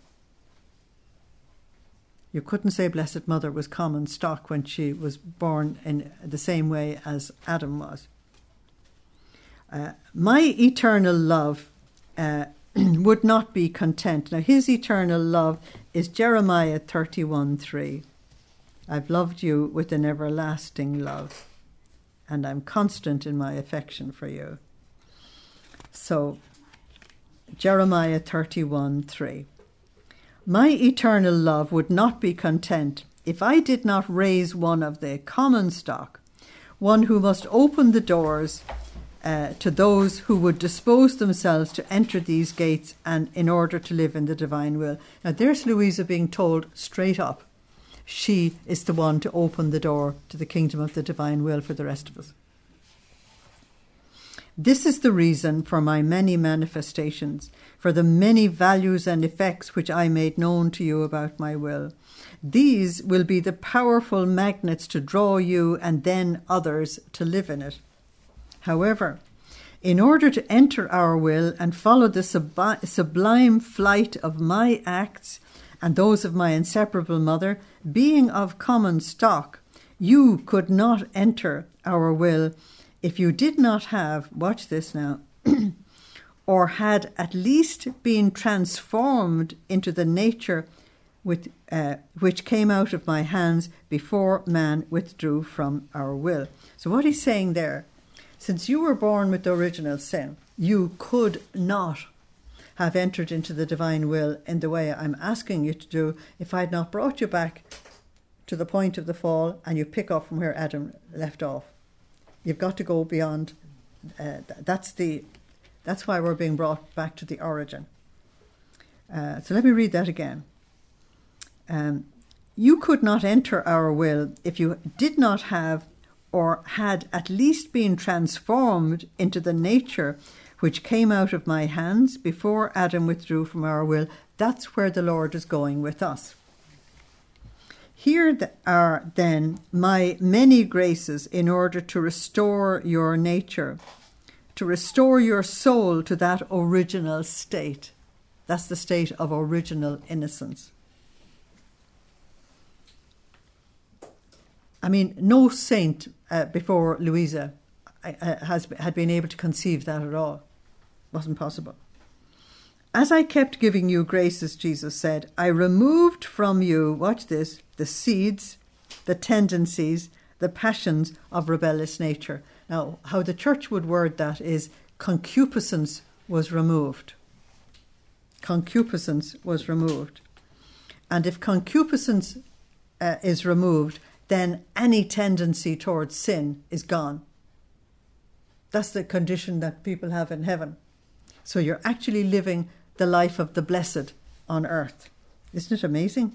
You couldn't say Blessed Mother was common stock when she was born in the same way as Adam was. Uh, my eternal love uh, would not be content. Now, his eternal love is Jeremiah thirty-one three. I've loved you with an everlasting love, and I'm constant in my affection for you. So, Jeremiah thirty-one three. My eternal love would not be content if I did not raise one of the common stock, one who must open the doors Uh, to those who would dispose themselves to enter these gates and in order to live in the divine will. Now there's Louisa being told straight up, she is the one to open the door to the kingdom of the divine will for the rest of us. This is the reason for my many manifestations, for the many values and effects which I made known to you about my will. These will be the powerful magnets to draw you and then others to live in it. However, in order to enter our will and follow the sub- sublime flight of my acts and those of my inseparable mother, being of common stock, you could not enter our will if you did not have, watch this now, or had at least been transformed into the nature with, uh, which came out of my hands before man withdrew from our will. So what he's saying there, since you were born with the original sin, you could not have entered into the divine will in the way I'm asking you to do if I had not brought you back to the point of the fall and you pick up from where Adam left off. You've got to go beyond. Uh, that's the. That's why we're being brought back to the origin. Uh, so let me read that again. Um, you could not enter our will if you did not have or had at least been transformed into the nature which came out of my hands before Adam withdrew from our will. That's where the Lord is going with us. Here are then my many graces in order to restore your nature, to restore your soul to that original state. That's the state of original innocence. I mean, no saint uh, before Louisa uh, has had been able to conceive that at all. Wasn't possible. As I kept giving you graces, Jesus said, I removed from you, watch this, the seeds, the tendencies, the passions of rebellious nature. Now, how the church would word that is concupiscence was removed. Concupiscence was removed. And if concupiscence uh, is removed, then any tendency towards sin is gone. That's the condition that people have in heaven. So you're actually living the life of the blessed on earth. Isn't it amazing?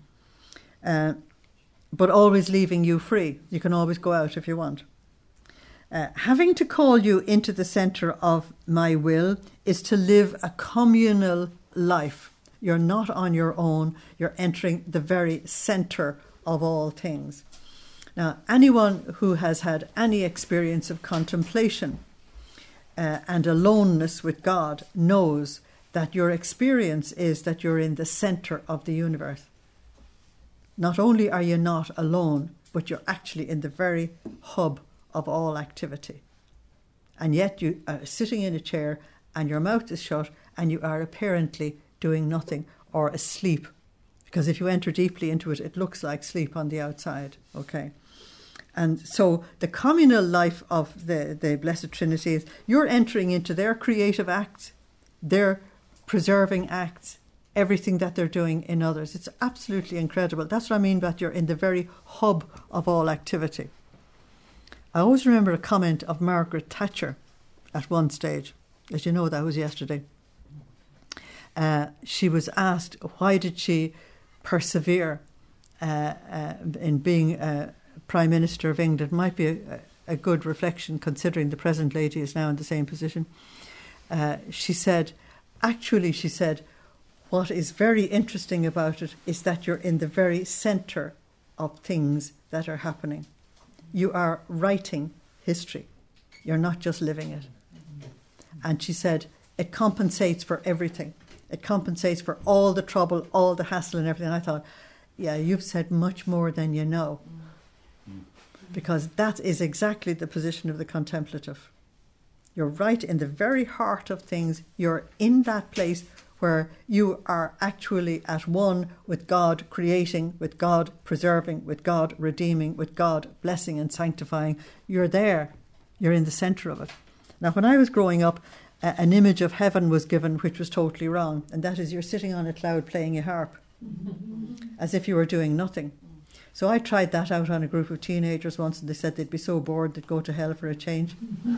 Uh, but always leaving you free. You can always go out if you want. Uh, having to call you into the centre of my will is to live a communal life. You're not on your own. You're entering the very centre of all things. Now, anyone who has had any experience of contemplation uh, and aloneness with God knows that your experience is that you're in the centre of the universe. Not only are you not alone, but you're actually in the very hub of all activity. And yet you are sitting in a chair and your mouth is shut and you are apparently doing nothing or asleep. Because if you enter deeply into it, it looks like sleep on the outside, okay? And so the communal life of the, the Blessed Trinity is you're entering into their creative acts, their preserving acts, everything that they're doing in others. It's absolutely incredible. That's what I mean by you're in the very hub of all activity. I always remember a comment of Margaret Thatcher at one stage. As you know, that was yesterday. Uh, she was asked why did she persevere uh, uh, in being uh, Prime Minister of England. Might be a, a good reflection considering the present lady is now in the same position. Uh, she said, actually, she said, what is very interesting about it is that you're in the very centre of things that are happening. You are writing history. You're not just living it. And she said, it compensates for everything. It compensates for all the trouble, all the hassle and everything. And I thought, yeah, you've said much more than you know. Because that is exactly the position of the contemplative. You're right in the very heart of things. You're in that place where you are actually at one with God creating, with God preserving, with God redeeming, with God blessing and sanctifying. You're there. You're in the centre of it. Now, when I was growing up, uh, an image of heaven was given which was totally wrong, and that is you're sitting on a cloud playing a harp, as if you were doing nothing. So I tried that out on a group of teenagers once, and they said they'd be so bored they'd go to hell for a change.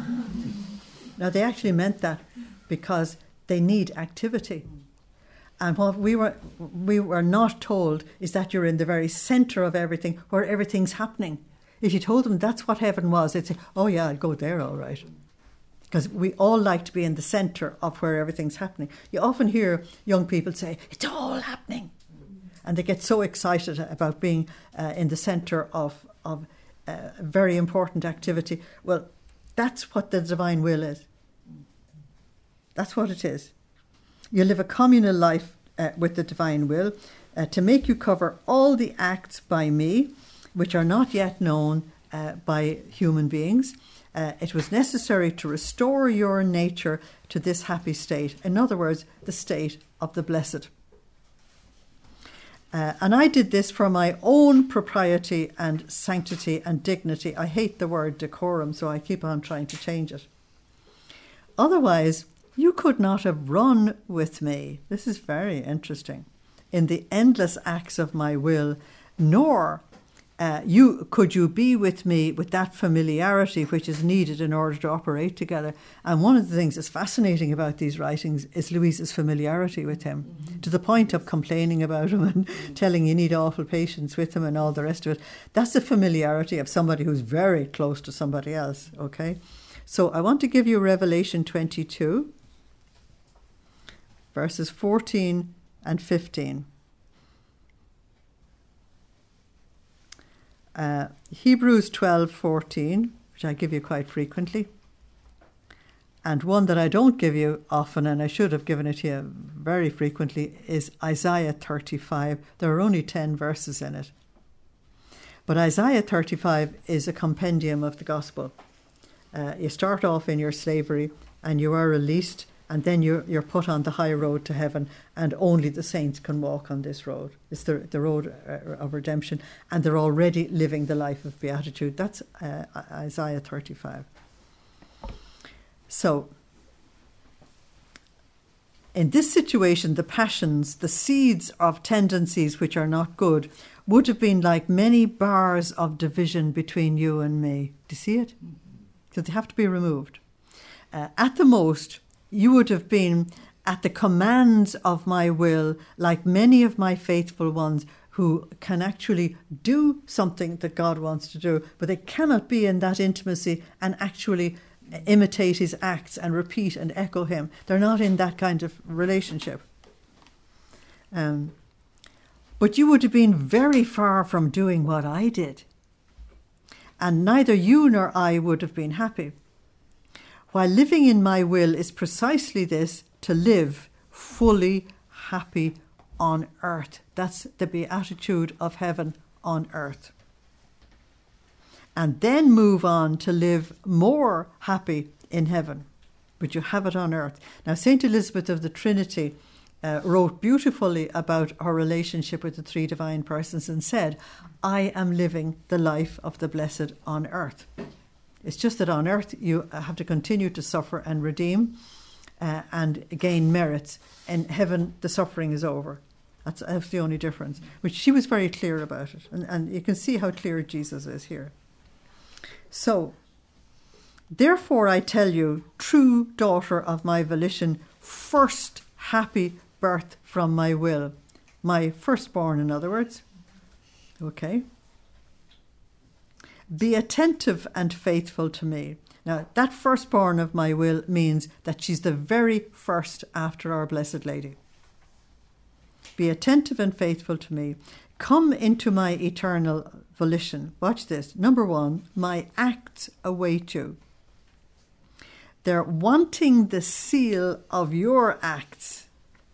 Now, they actually meant that because they need activity. And what we were we were not told is that you're in the very centre of everything, where everything's happening. If you told them that's what heaven was, they'd say, oh yeah, I'll go there, all right. Because we all like to be in the centre of where everything's happening. You often hear young people say, it's all happening. And they get so excited about being uh, in the centre of, of uh, very important activity. Well, that's what the divine will is. That's what it is. You live a communal life uh, with the divine will uh, to make you cover all the acts by me, which are not yet known uh, by human beings. Uh, it was necessary to restore your nature to this happy state. In other words, the state of the blessed. Uh, and I did this for my own propriety and sanctity and dignity. I hate the word decorum, so I keep on trying to change it. Otherwise, you could not have run with me. This is very interesting. In the endless acts of my will, nor uh, you could you be with me with that familiarity which is needed in order to operate together. And one of the things that's fascinating about these writings is Louise's familiarity with him, mm-hmm. to the point of complaining about him and telling you need awful patience with him and all the rest of it. That's the familiarity of somebody who's very close to somebody else, okay? So I want to give you Revelation twenty-two, verses fourteen and fifteen. Uh, Hebrews twelve fourteen, which I give you quite frequently, and one that I don't give you often, and I should have given it to you very frequently, is Isaiah thirty-five. There are only ten verses in it. But Isaiah thirty-five is a compendium of the gospel. Uh, you start off in your slavery and you are released, and then you're, you're put on the high road to heaven, and only the saints can walk on this road. It's the, the road of redemption, and they're already living the life of beatitude. That's uh, Isaiah thirty-five. So, in this situation, the passions, the seeds of tendencies which are not good, would have been like many bars of division between you and me. Do you see it? So they have to be removed. Uh, at the most, you would have been at the commands of my will, like many of my faithful ones who can actually do something that God wants to do, but they cannot be in that intimacy and actually imitate his acts and repeat and echo him. They're not in that kind of relationship. Um, but you would have been very far from doing what I did. And neither you nor I would have been happy. While living in my will is precisely this, to live fully happy on earth. That's the beatitude of heaven on earth. And then move on to live more happy in heaven. But you have it on earth. Now, Saint Elizabeth of the Trinity uh, wrote beautifully about her relationship with the three divine persons and said, I am living the life of the blessed on earth. It's just that on earth you have to continue to suffer and redeem uh, and gain merits. In heaven, the suffering is over. That's, that's the only difference. Which she was very clear about it. And, and you can see how clear Jesus is here. So, therefore I tell you, true daughter of my volition, first happy birth from my will. My firstborn, in other words. Okay. Be attentive and faithful to me. Now, that firstborn of my will means that she's the very first after our Blessed Lady. Be attentive and faithful to me. Come into my eternal volition. Watch this. Number one, my acts await you. They're wanting the seal of your acts.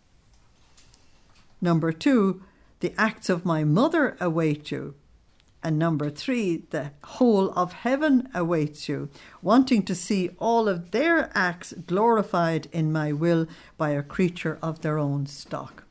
Number two, the acts of my mother await you. And number three, the whole of heaven awaits you, wanting to see all of their acts glorified in my will by a creature of their own stock.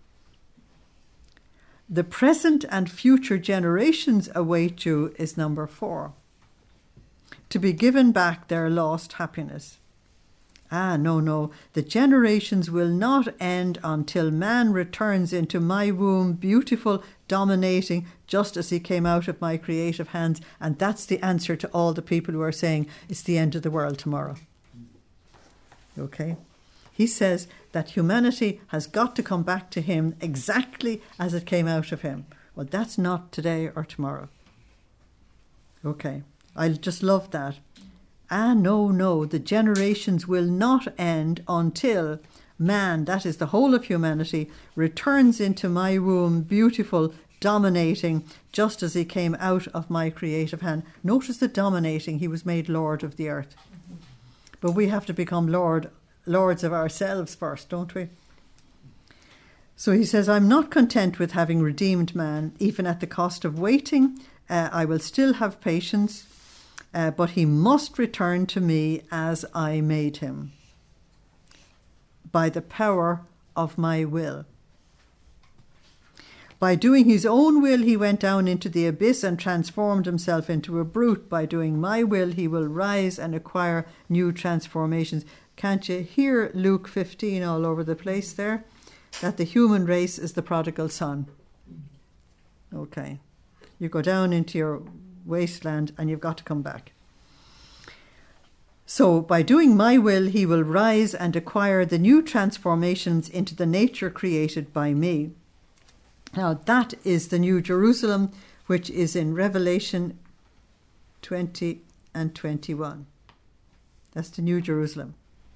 The present and future generations await you is number four, to be given back their lost happiness. Ah, no, no, the generations will not end until man returns into my womb, beautiful, dominating, just as he came out of my creative hands. And that's the answer to all the people who are saying it's the end of the world tomorrow. Okay? He says that humanity has got to come back to him exactly as it came out of him. Well, that's not today or tomorrow. Okay, I just love that. Ah, no, no, the generations will not end until man, that is the whole of humanity, returns into my womb, beautiful, dominating, just as he came out of my creative hand. Notice the dominating, he was made Lord of the earth. But we have to become Lord, Lords of ourselves first, don't we? So he says, I'm not content with having redeemed man, even at the cost of waiting. Uh, I will still have patience. Uh, but he must return to me as I made him, by the power of my will. By doing his own will, he went down into the abyss and transformed himself into a brute. By doing my will, he will rise and acquire new transformations. Can't you hear Luke fifteen all over the place there? That the human race is the prodigal son. Okay. You go down into your wasteland and you've got to come back. So by doing my will, he will rise and acquire the new transformations into the nature created by me. Now that is the New Jerusalem, which is in Revelation twenty and twenty-one. That's the New Jerusalem.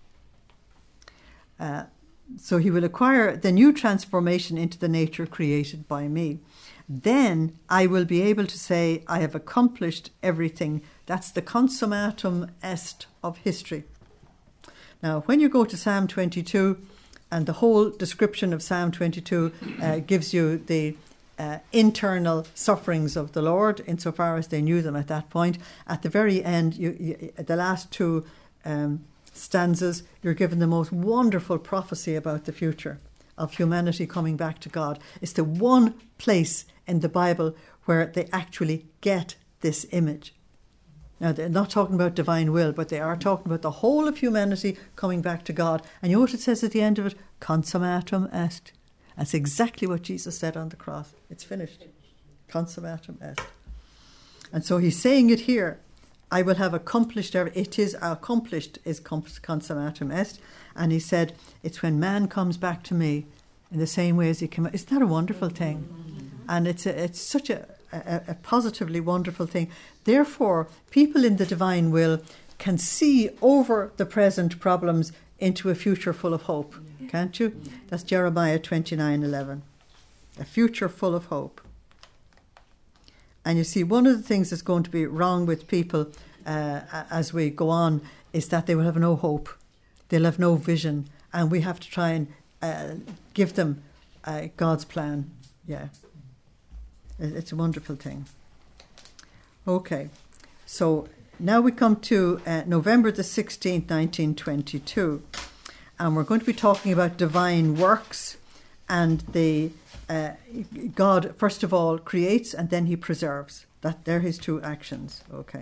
Uh, so he will acquire the new transformation into the nature created by me. Then I will be able to say, I have accomplished everything. That's the consummatum est of history. Now, when you go to Psalm twenty-two, and the whole description of Psalm twenty-two uh, gives you the uh, internal sufferings of the Lord, insofar as they knew them at that point. At the very end, you, you, the last two um, stanzas, you're given the most wonderful prophecy about the future of humanity coming back to God. It's the one place in the Bible where they actually get this image. Now, they're not talking about divine will, but they are talking about the whole of humanity coming back to God. And you know what it says at the end of it? Consummatum est. That's exactly what Jesus said on the cross. It's finished. Consummatum est. And so he's saying it here. I will have accomplished every, it is accomplished is consummatum est. And he said, it's when man comes back to me in the same way as he came. Isn't that a wonderful thing? And it's a, it's such a, a, a positively wonderful thing. Therefore, people in the divine will can see over the present problems into a future full of hope. Can't you? That's Jeremiah twenty-nine eleven. A future full of hope. And you see, one of the things that's going to be wrong with people uh, as we go on is that they will have no hope. They'll have no vision. And we have to try and uh, give them uh, God's plan. Yeah. It's a wonderful thing. Okay. So now we come to uh, November the sixteenth, nineteen twenty-two. And we're going to be talking about divine works and the uh, God, first of all, creates and then he preserves. That they're his two actions. Okay.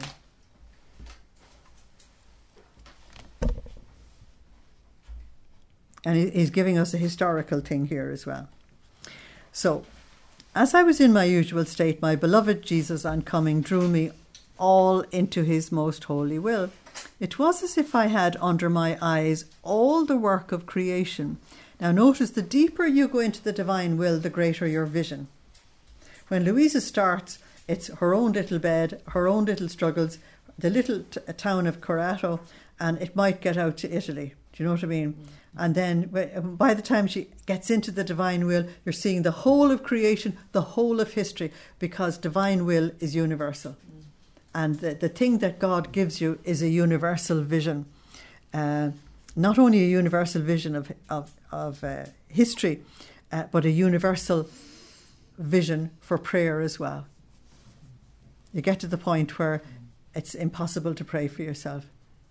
And he, he's giving us a historical thing here as well. So, as I was in my usual state, my beloved Jesus on coming drew me all into his most holy will. It was as if I had under my eyes all the work of creation. Now notice, the deeper you go into the divine will, the greater your vision. When Louisa starts, it's her own little bed, her own little struggles, the little t- town of Corato, and it might get out to Italy. Do you know what I mean? Mm. And then by the time she gets into the divine will, you're seeing the whole of creation, the whole of history, because divine will is universal. Mm. And the, the thing that God gives you is a universal vision. Uh, not only a universal vision of of, of uh, history, uh, but a universal vision for prayer as well. You get to the point where it's impossible to pray for yourself.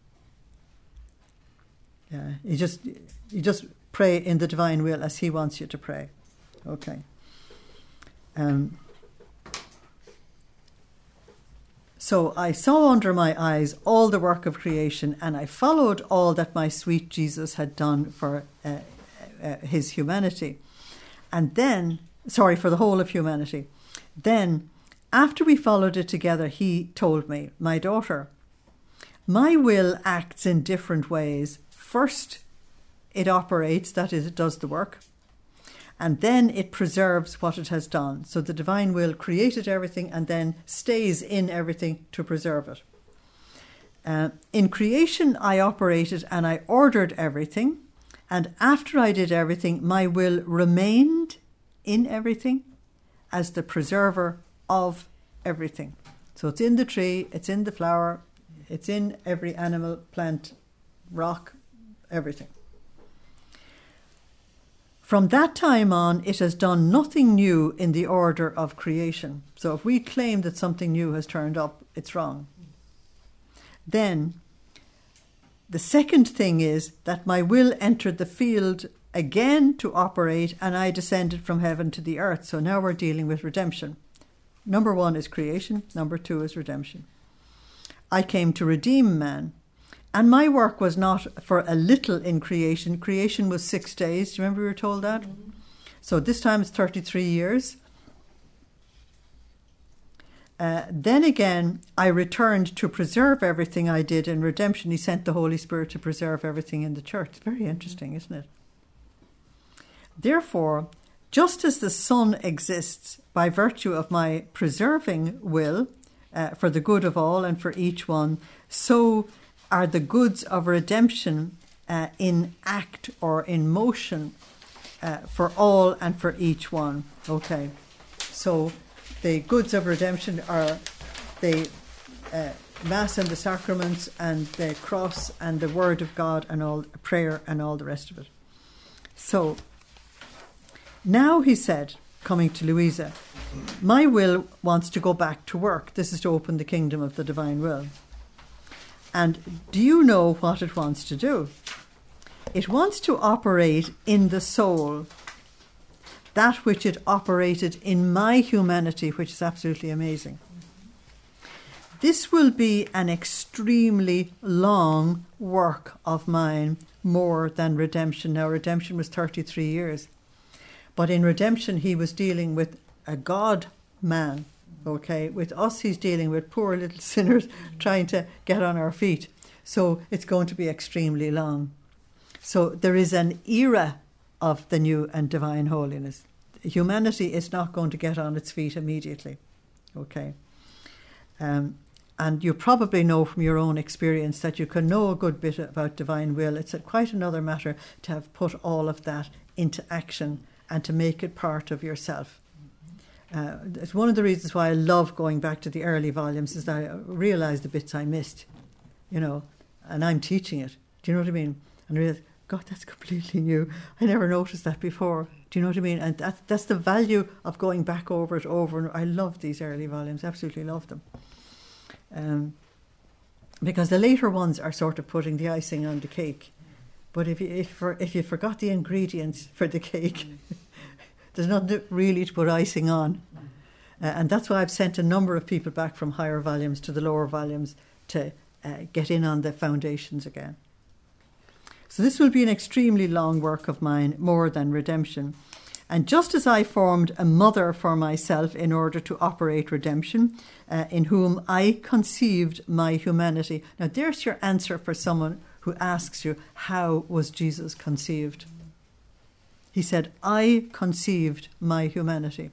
Yeah, you just you just pray in the divine will as he wants you to pray. Okay. Um. So I saw under my eyes all the work of creation, and I followed all that my sweet Jesus had done for uh, uh, his humanity. And then, sorry, for the whole of humanity. Then, after we followed it together, he told me, my daughter, my will acts in different ways. First, it operates, that is, it does the work. And then it preserves what it has done. So the divine will created everything and then stays in everything to preserve it. Uh, in creation, I operated and I ordered everything. And after I did everything, my will remained in everything as the preserver of everything. So it's in the tree, it's in the flower, it's in every animal, plant, rock, everything. From that time on, it has done nothing new in the order of creation. So if we claim that something new has turned up, it's wrong. Then, the second thing is that my will entered the field again to operate, and I descended from heaven to the earth. So now we're dealing with redemption. Number one is creation. Number two is redemption. I came to redeem man. And my work was not for a little in creation. Creation was six days. Do you remember we were told that? Mm-hmm. So this time it's thirty-three years. Uh, then again, I returned to preserve everything I did in redemption. He sent the Holy Spirit to preserve everything in the church. It's very interesting, isn't it? Therefore, just as the Son exists by virtue of my preserving will uh, for the good of all and for each one, so are the goods of redemption uh, in act or in motion uh, for all and for each one. Okay, so the goods of redemption are the uh, Mass and the sacraments and the cross and the Word of God and all prayer and all the rest of it. So now he said, coming to Louisa, my will wants to go back to work. This is to open the kingdom of the divine will. And do you know what it wants to do? It wants to operate in the soul, that which it operated in my humanity, which is absolutely amazing. This will be an extremely long work of mine, more than redemption. Now, redemption was thirty-three years. But in redemption, he was dealing with a God man. Okay, with us he's dealing with poor little sinners trying to get on our feet. So it's going to be extremely long. So there is an era of the new and divine holiness. Humanity is not going to get on its feet immediately. Okay. Um, and you probably know from your own experience that you can know a good bit about divine will. It's a, quite another matter to have put all of that into action and to make it part of yourself. Uh, it's one of the reasons why I love going back to the early volumes, is that I realise the bits I missed, you know, and I'm teaching it. Do you know what I mean? And I realise, God, that's completely new. I never noticed that before. Do you know what I mean? And that, that's the value of going back over it over. And I love these early volumes, absolutely love them. Um, because the later ones are sort of putting the icing on the cake. But if you, if, for, if you forgot the ingredients for the cake, there's nothing really to put icing on. Uh, and that's why I've sent a number of people back from higher volumes to the lower volumes to uh, get in on the foundations again. So this will be an extremely long work of mine, more than redemption. And just as I formed a mother for myself in order to operate redemption, uh, in whom I conceived my humanity. Now there's your answer for someone who asks you, how was Jesus conceived? He said, I conceived my humanity.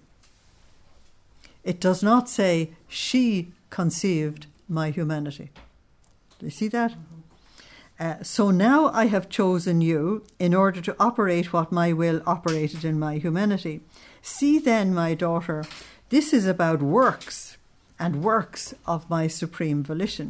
It does not say, she conceived my humanity. Do you see that? Uh, so now I have chosen you in order to operate what my will operated in my humanity. See then, my daughter, this is about works and works of my supreme volition.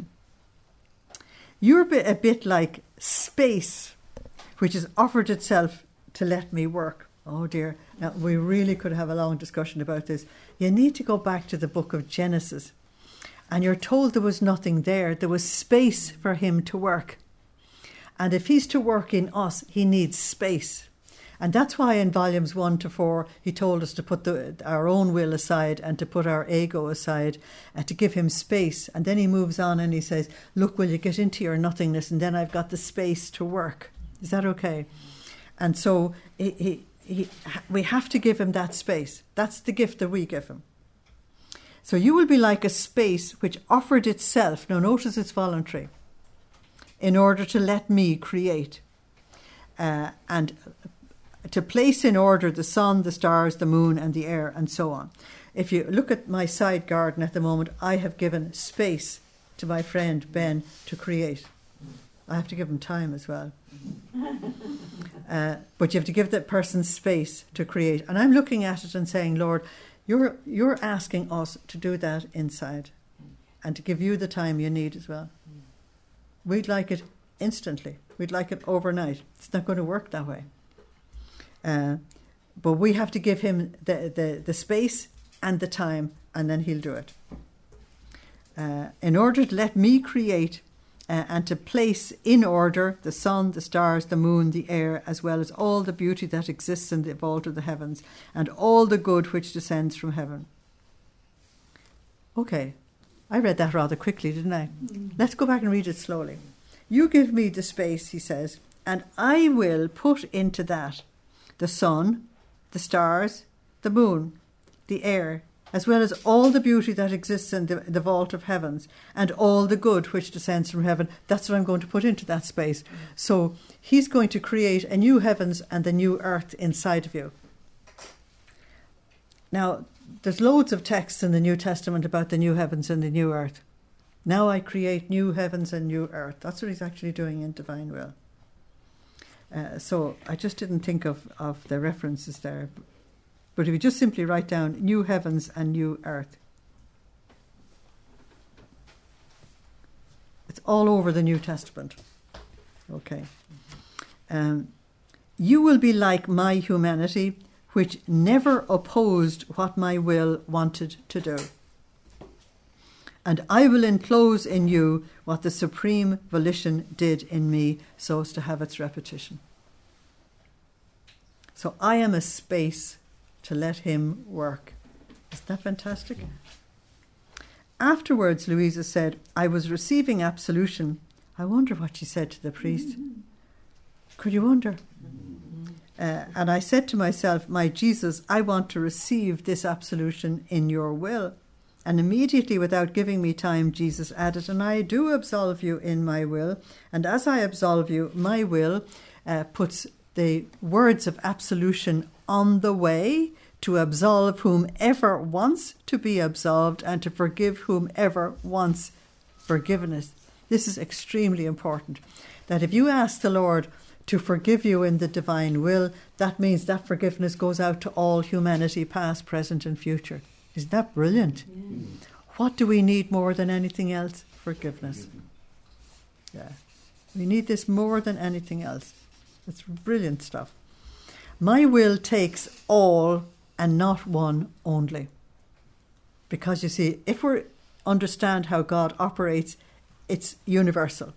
You're a bit like space, which has offered itself to let me work. Oh dear, now we really could have a long discussion about this. You need to go back to the book of Genesis. And you're told there was nothing there. There was space for him to work. And if he's to work in us, he needs space. And that's why in volumes one to four, he told us to put the, our own will aside and to put our ego aside and to give him space. And then he moves on and he says, look, will you get into your nothingness? And then I've got the space to work. Is that okay? And so he, he, he, we have to give him that space. That's the gift that we give him. So you will be like a space which offered itself. Now notice it's voluntary. In order to let me create uh, and to place in order the sun, the stars, the moon and the air and so on. If you look at my side garden at the moment, I have given space to my friend Ben to create. I have to give him time as well. Uh, but you have to give that person space to create. And I'm looking at it and saying, Lord, you're, you're asking us to do that inside and to give you the time you need as well. We'd like it instantly. We'd like it overnight. It's not going to work that way. Uh, but we have to give him the, the, the space and the time, and then he'll do it. Uh, in order to let me create uh, and to place in order the sun, the stars, the moon, the air, as well as all the beauty that exists in the vault of the heavens and all the good which descends from heaven. Okay. I read that rather quickly, didn't I? Mm. Let's go back and read it slowly. You give me the space, he says, and I will put into that the sun, the stars, the moon, the air, as well as all the beauty that exists in the, the vault of heavens and all the good which descends from heaven. That's what I'm going to put into that space. So he's going to create a new heavens and a new earth inside of you. Now, there's loads of texts in the New Testament about the new heavens and the new earth. Now I create new heavens and new earth. That's what he's actually doing in divine will. Uh, so I just didn't think of, of the references there. But if you just simply write down new heavens and new earth. It's all over the New Testament. Okay. Um, you will be like my humanity, which never opposed what my will wanted to do. And I will enclose in you what the supreme volition did in me, so as to have its repetition. So I am a space to let him work. Isn't that fantastic? Afterwards, Louisa said, I was receiving absolution. I wonder what she said to the priest. Could you wonder? Uh, and I said to myself, my Jesus, I want to receive this absolution in your will. And immediately, without giving me time, Jesus added, and I do absolve you in my will. And as I absolve you, my will uh, puts the words of absolution on the way to absolve whomever wants to be absolved and to forgive whomever wants forgiveness. This is extremely important. That if you ask the Lord to forgive you in the divine will, that means that forgiveness goes out to all humanity, past, present and future. Isn't that brilliant? Yeah. What do we need more than anything else? Forgiveness. Yeah. We need this more than anything else. It's brilliant stuff. My will takes all and not one only. Because you see, if we understand how God operates, it's universal.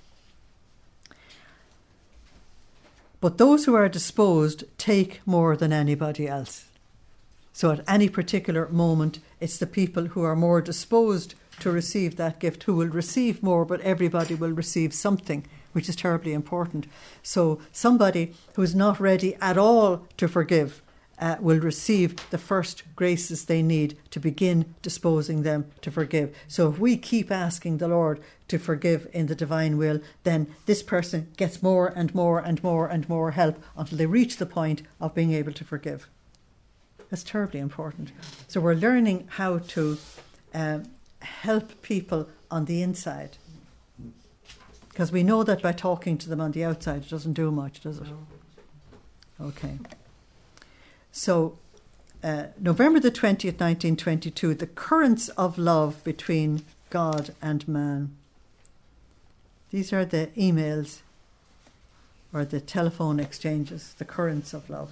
But those who are disposed take more than anybody else. So at any particular moment, it's the people who are more disposed to receive that gift who will receive more, but everybody will receive something, which is terribly important. So somebody who is not ready at all to forgive uh, will receive the first graces they need to begin disposing them to forgive. So if we keep asking the Lord to forgive in the divine will, then this person gets more and more and more and more help until they reach the point of being able to forgive. That's terribly important. So we're learning how to um, help people on the inside. Because we know that by talking to them on the outside, it doesn't do much, does it? Okay. So, uh, November the twentieth, nineteen twenty-two, the currents of love between God and man. These are the emails or the telephone exchanges, the currents of love.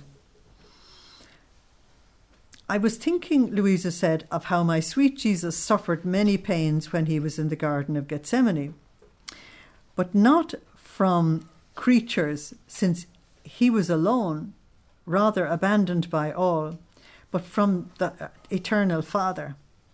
I was thinking, Louisa said, of how my sweet Jesus suffered many pains when he was in the Garden of Gethsemane, but not from creatures, since he was alone, rather abandoned by all, but from the eternal Father.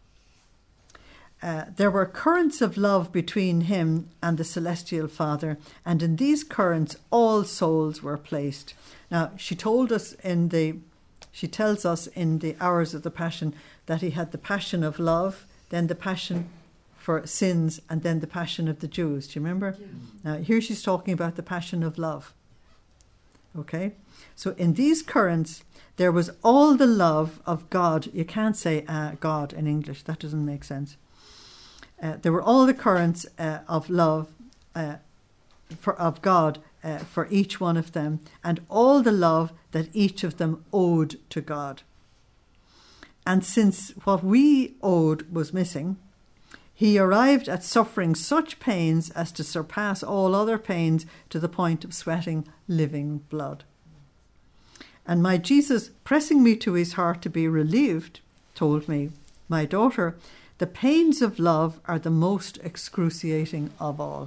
Uh, there were currents of love between him and the celestial Father, and in these currents all souls were placed. Now, she told us in the, she tells us in the Hours of the Passion that he had the passion of love, then the passion for sins, and then the passion of the Jews. Do you remember? Yeah. Now, here she's talking about the passion of love. Okay? So in these currents, there was all the love of God. You can't say uh, God in English. That doesn't make sense. Uh, there were all the currents uh, of love uh, for, of God uh, for each one of them, and all the love that each of them owed to God. And since what we owed was missing, he arrived at suffering such pains as to surpass all other pains to the point of sweating living blood. And my Jesus, pressing me to his heart to be relieved, told me, my daughter, the pains of love are the most excruciating of all.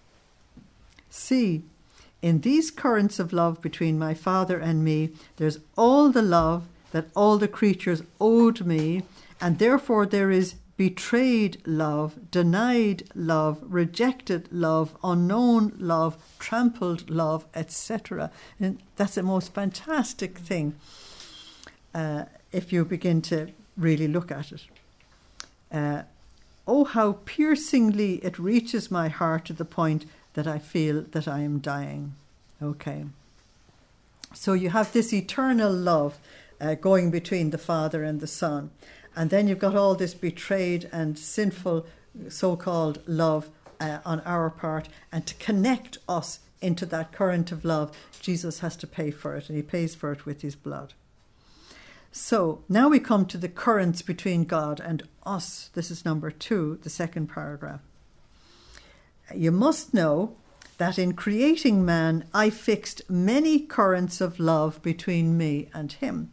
See, in these currents of love between my Father and me, there's all the love that all the creatures owed me, and therefore there is betrayed love, denied love, rejected love, unknown love, trampled love, et cetera. And that's the most fantastic thing uh, if you begin to really look at it. Uh, oh, how piercingly it reaches my heart to the point that I feel that I am dying. Okay. So you have this eternal love uh, going between the Father and the Son. And then you've got all this betrayed and sinful so-called love uh, on our part. And to connect us into that current of love, Jesus has to pay for it, and he pays for it with his blood. So now we come to the currents between God and us. This is number two, the second paragraph. You must know that in creating man, I fixed many currents of love between me and him.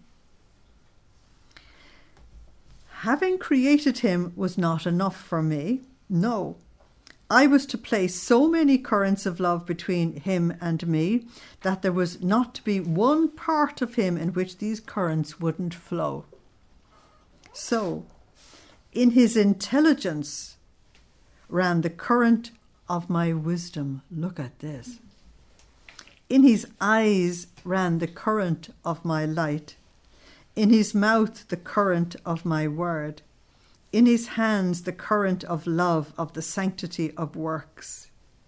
Having created him was not enough for me. No, I was to place so many currents of love between him and me that there was not to be one part of him in which these currents wouldn't flow. So, in his intelligence ran the current of my wisdom. Look at this. In his eyes ran the current of my light. In his mouth the current of my word. In his hands the current of love, of the sanctity of works.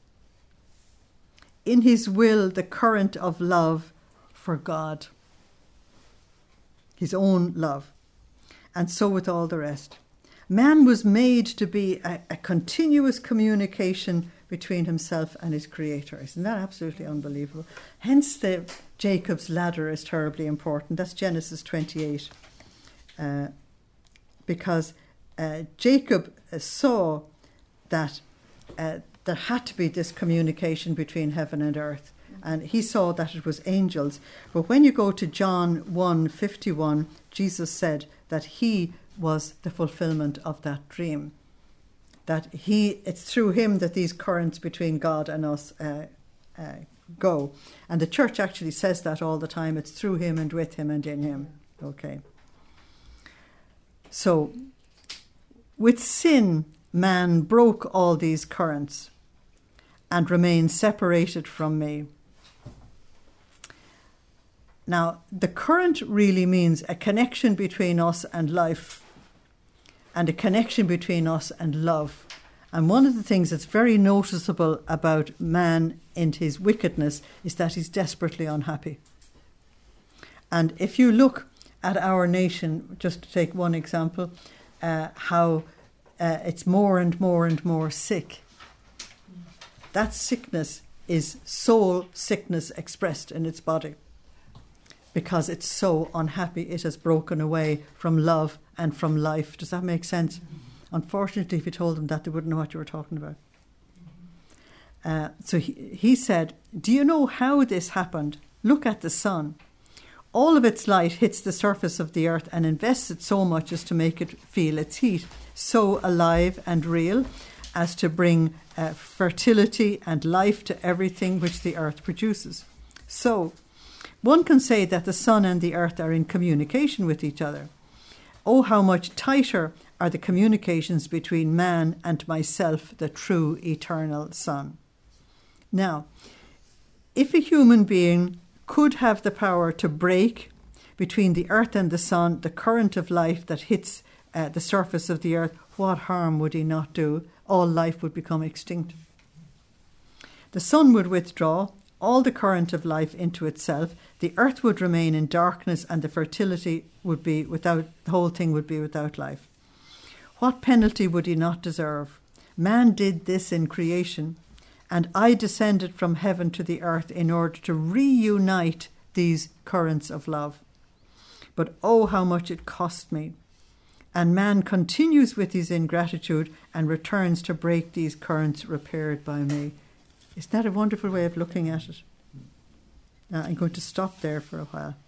In his will the current of love for God. His own love. And so with all the rest. Man was made to be a, a continuous communication between himself and his creator. Isn't that absolutely unbelievable? Hence the Jacob's ladder is terribly important. That's Genesis twenty-eight. Uh, because uh, Jacob uh, saw that uh, there had to be this communication between heaven and earth. And he saw that it was angels. But when you go to John one fifty-one, Jesus said that he was the fulfillment of that dream. That he, it's through him that these currents between God and us uh, uh, go. And the church actually says that all the time. It's through him and with him and in him. Okay. So, with sin, man broke all these currents and remained separated from me. Now, the current really means a connection between us and life, and a connection between us and love. And one of the things that's very noticeable about man in his wickedness is that he's desperately unhappy. And if you look at our nation, just to take one example, uh, how uh, it's more and more and more sick. That sickness is soul sickness expressed in its body. Because it's so unhappy, it has broken away from love and from life. Does that make sense? Mm-hmm. Unfortunately, if you told them that, they wouldn't know what you were talking about. Uh, so he, he said, do you know how this happened? Look at the sun. All of its light hits the surface of the earth and invests it so much as to make it feel its heat, so alive and real as to bring uh, fertility and life to everything which the earth produces. So, one can say that the sun and the earth are in communication with each other. Oh, how much tighter are the communications between man and myself, the true eternal Son. Now, if a human being could have the power to break between the earth and the sun the current of life that hits uh, the surface of the earth, what harm would he not do? All life would become extinct. The sun would withdraw all the current of life into itself, the earth would remain in darkness, and the fertility would be without, the whole thing would be without life. What penalty would he not deserve? Man did this in creation, and I descended from heaven to the earth in order to reunite these currents of love. But oh, how much it cost me. And man continues with his ingratitude and returns to break these currents repaired by me. Isn't that a wonderful way of looking at it? Uh, I'm going to stop there for a while.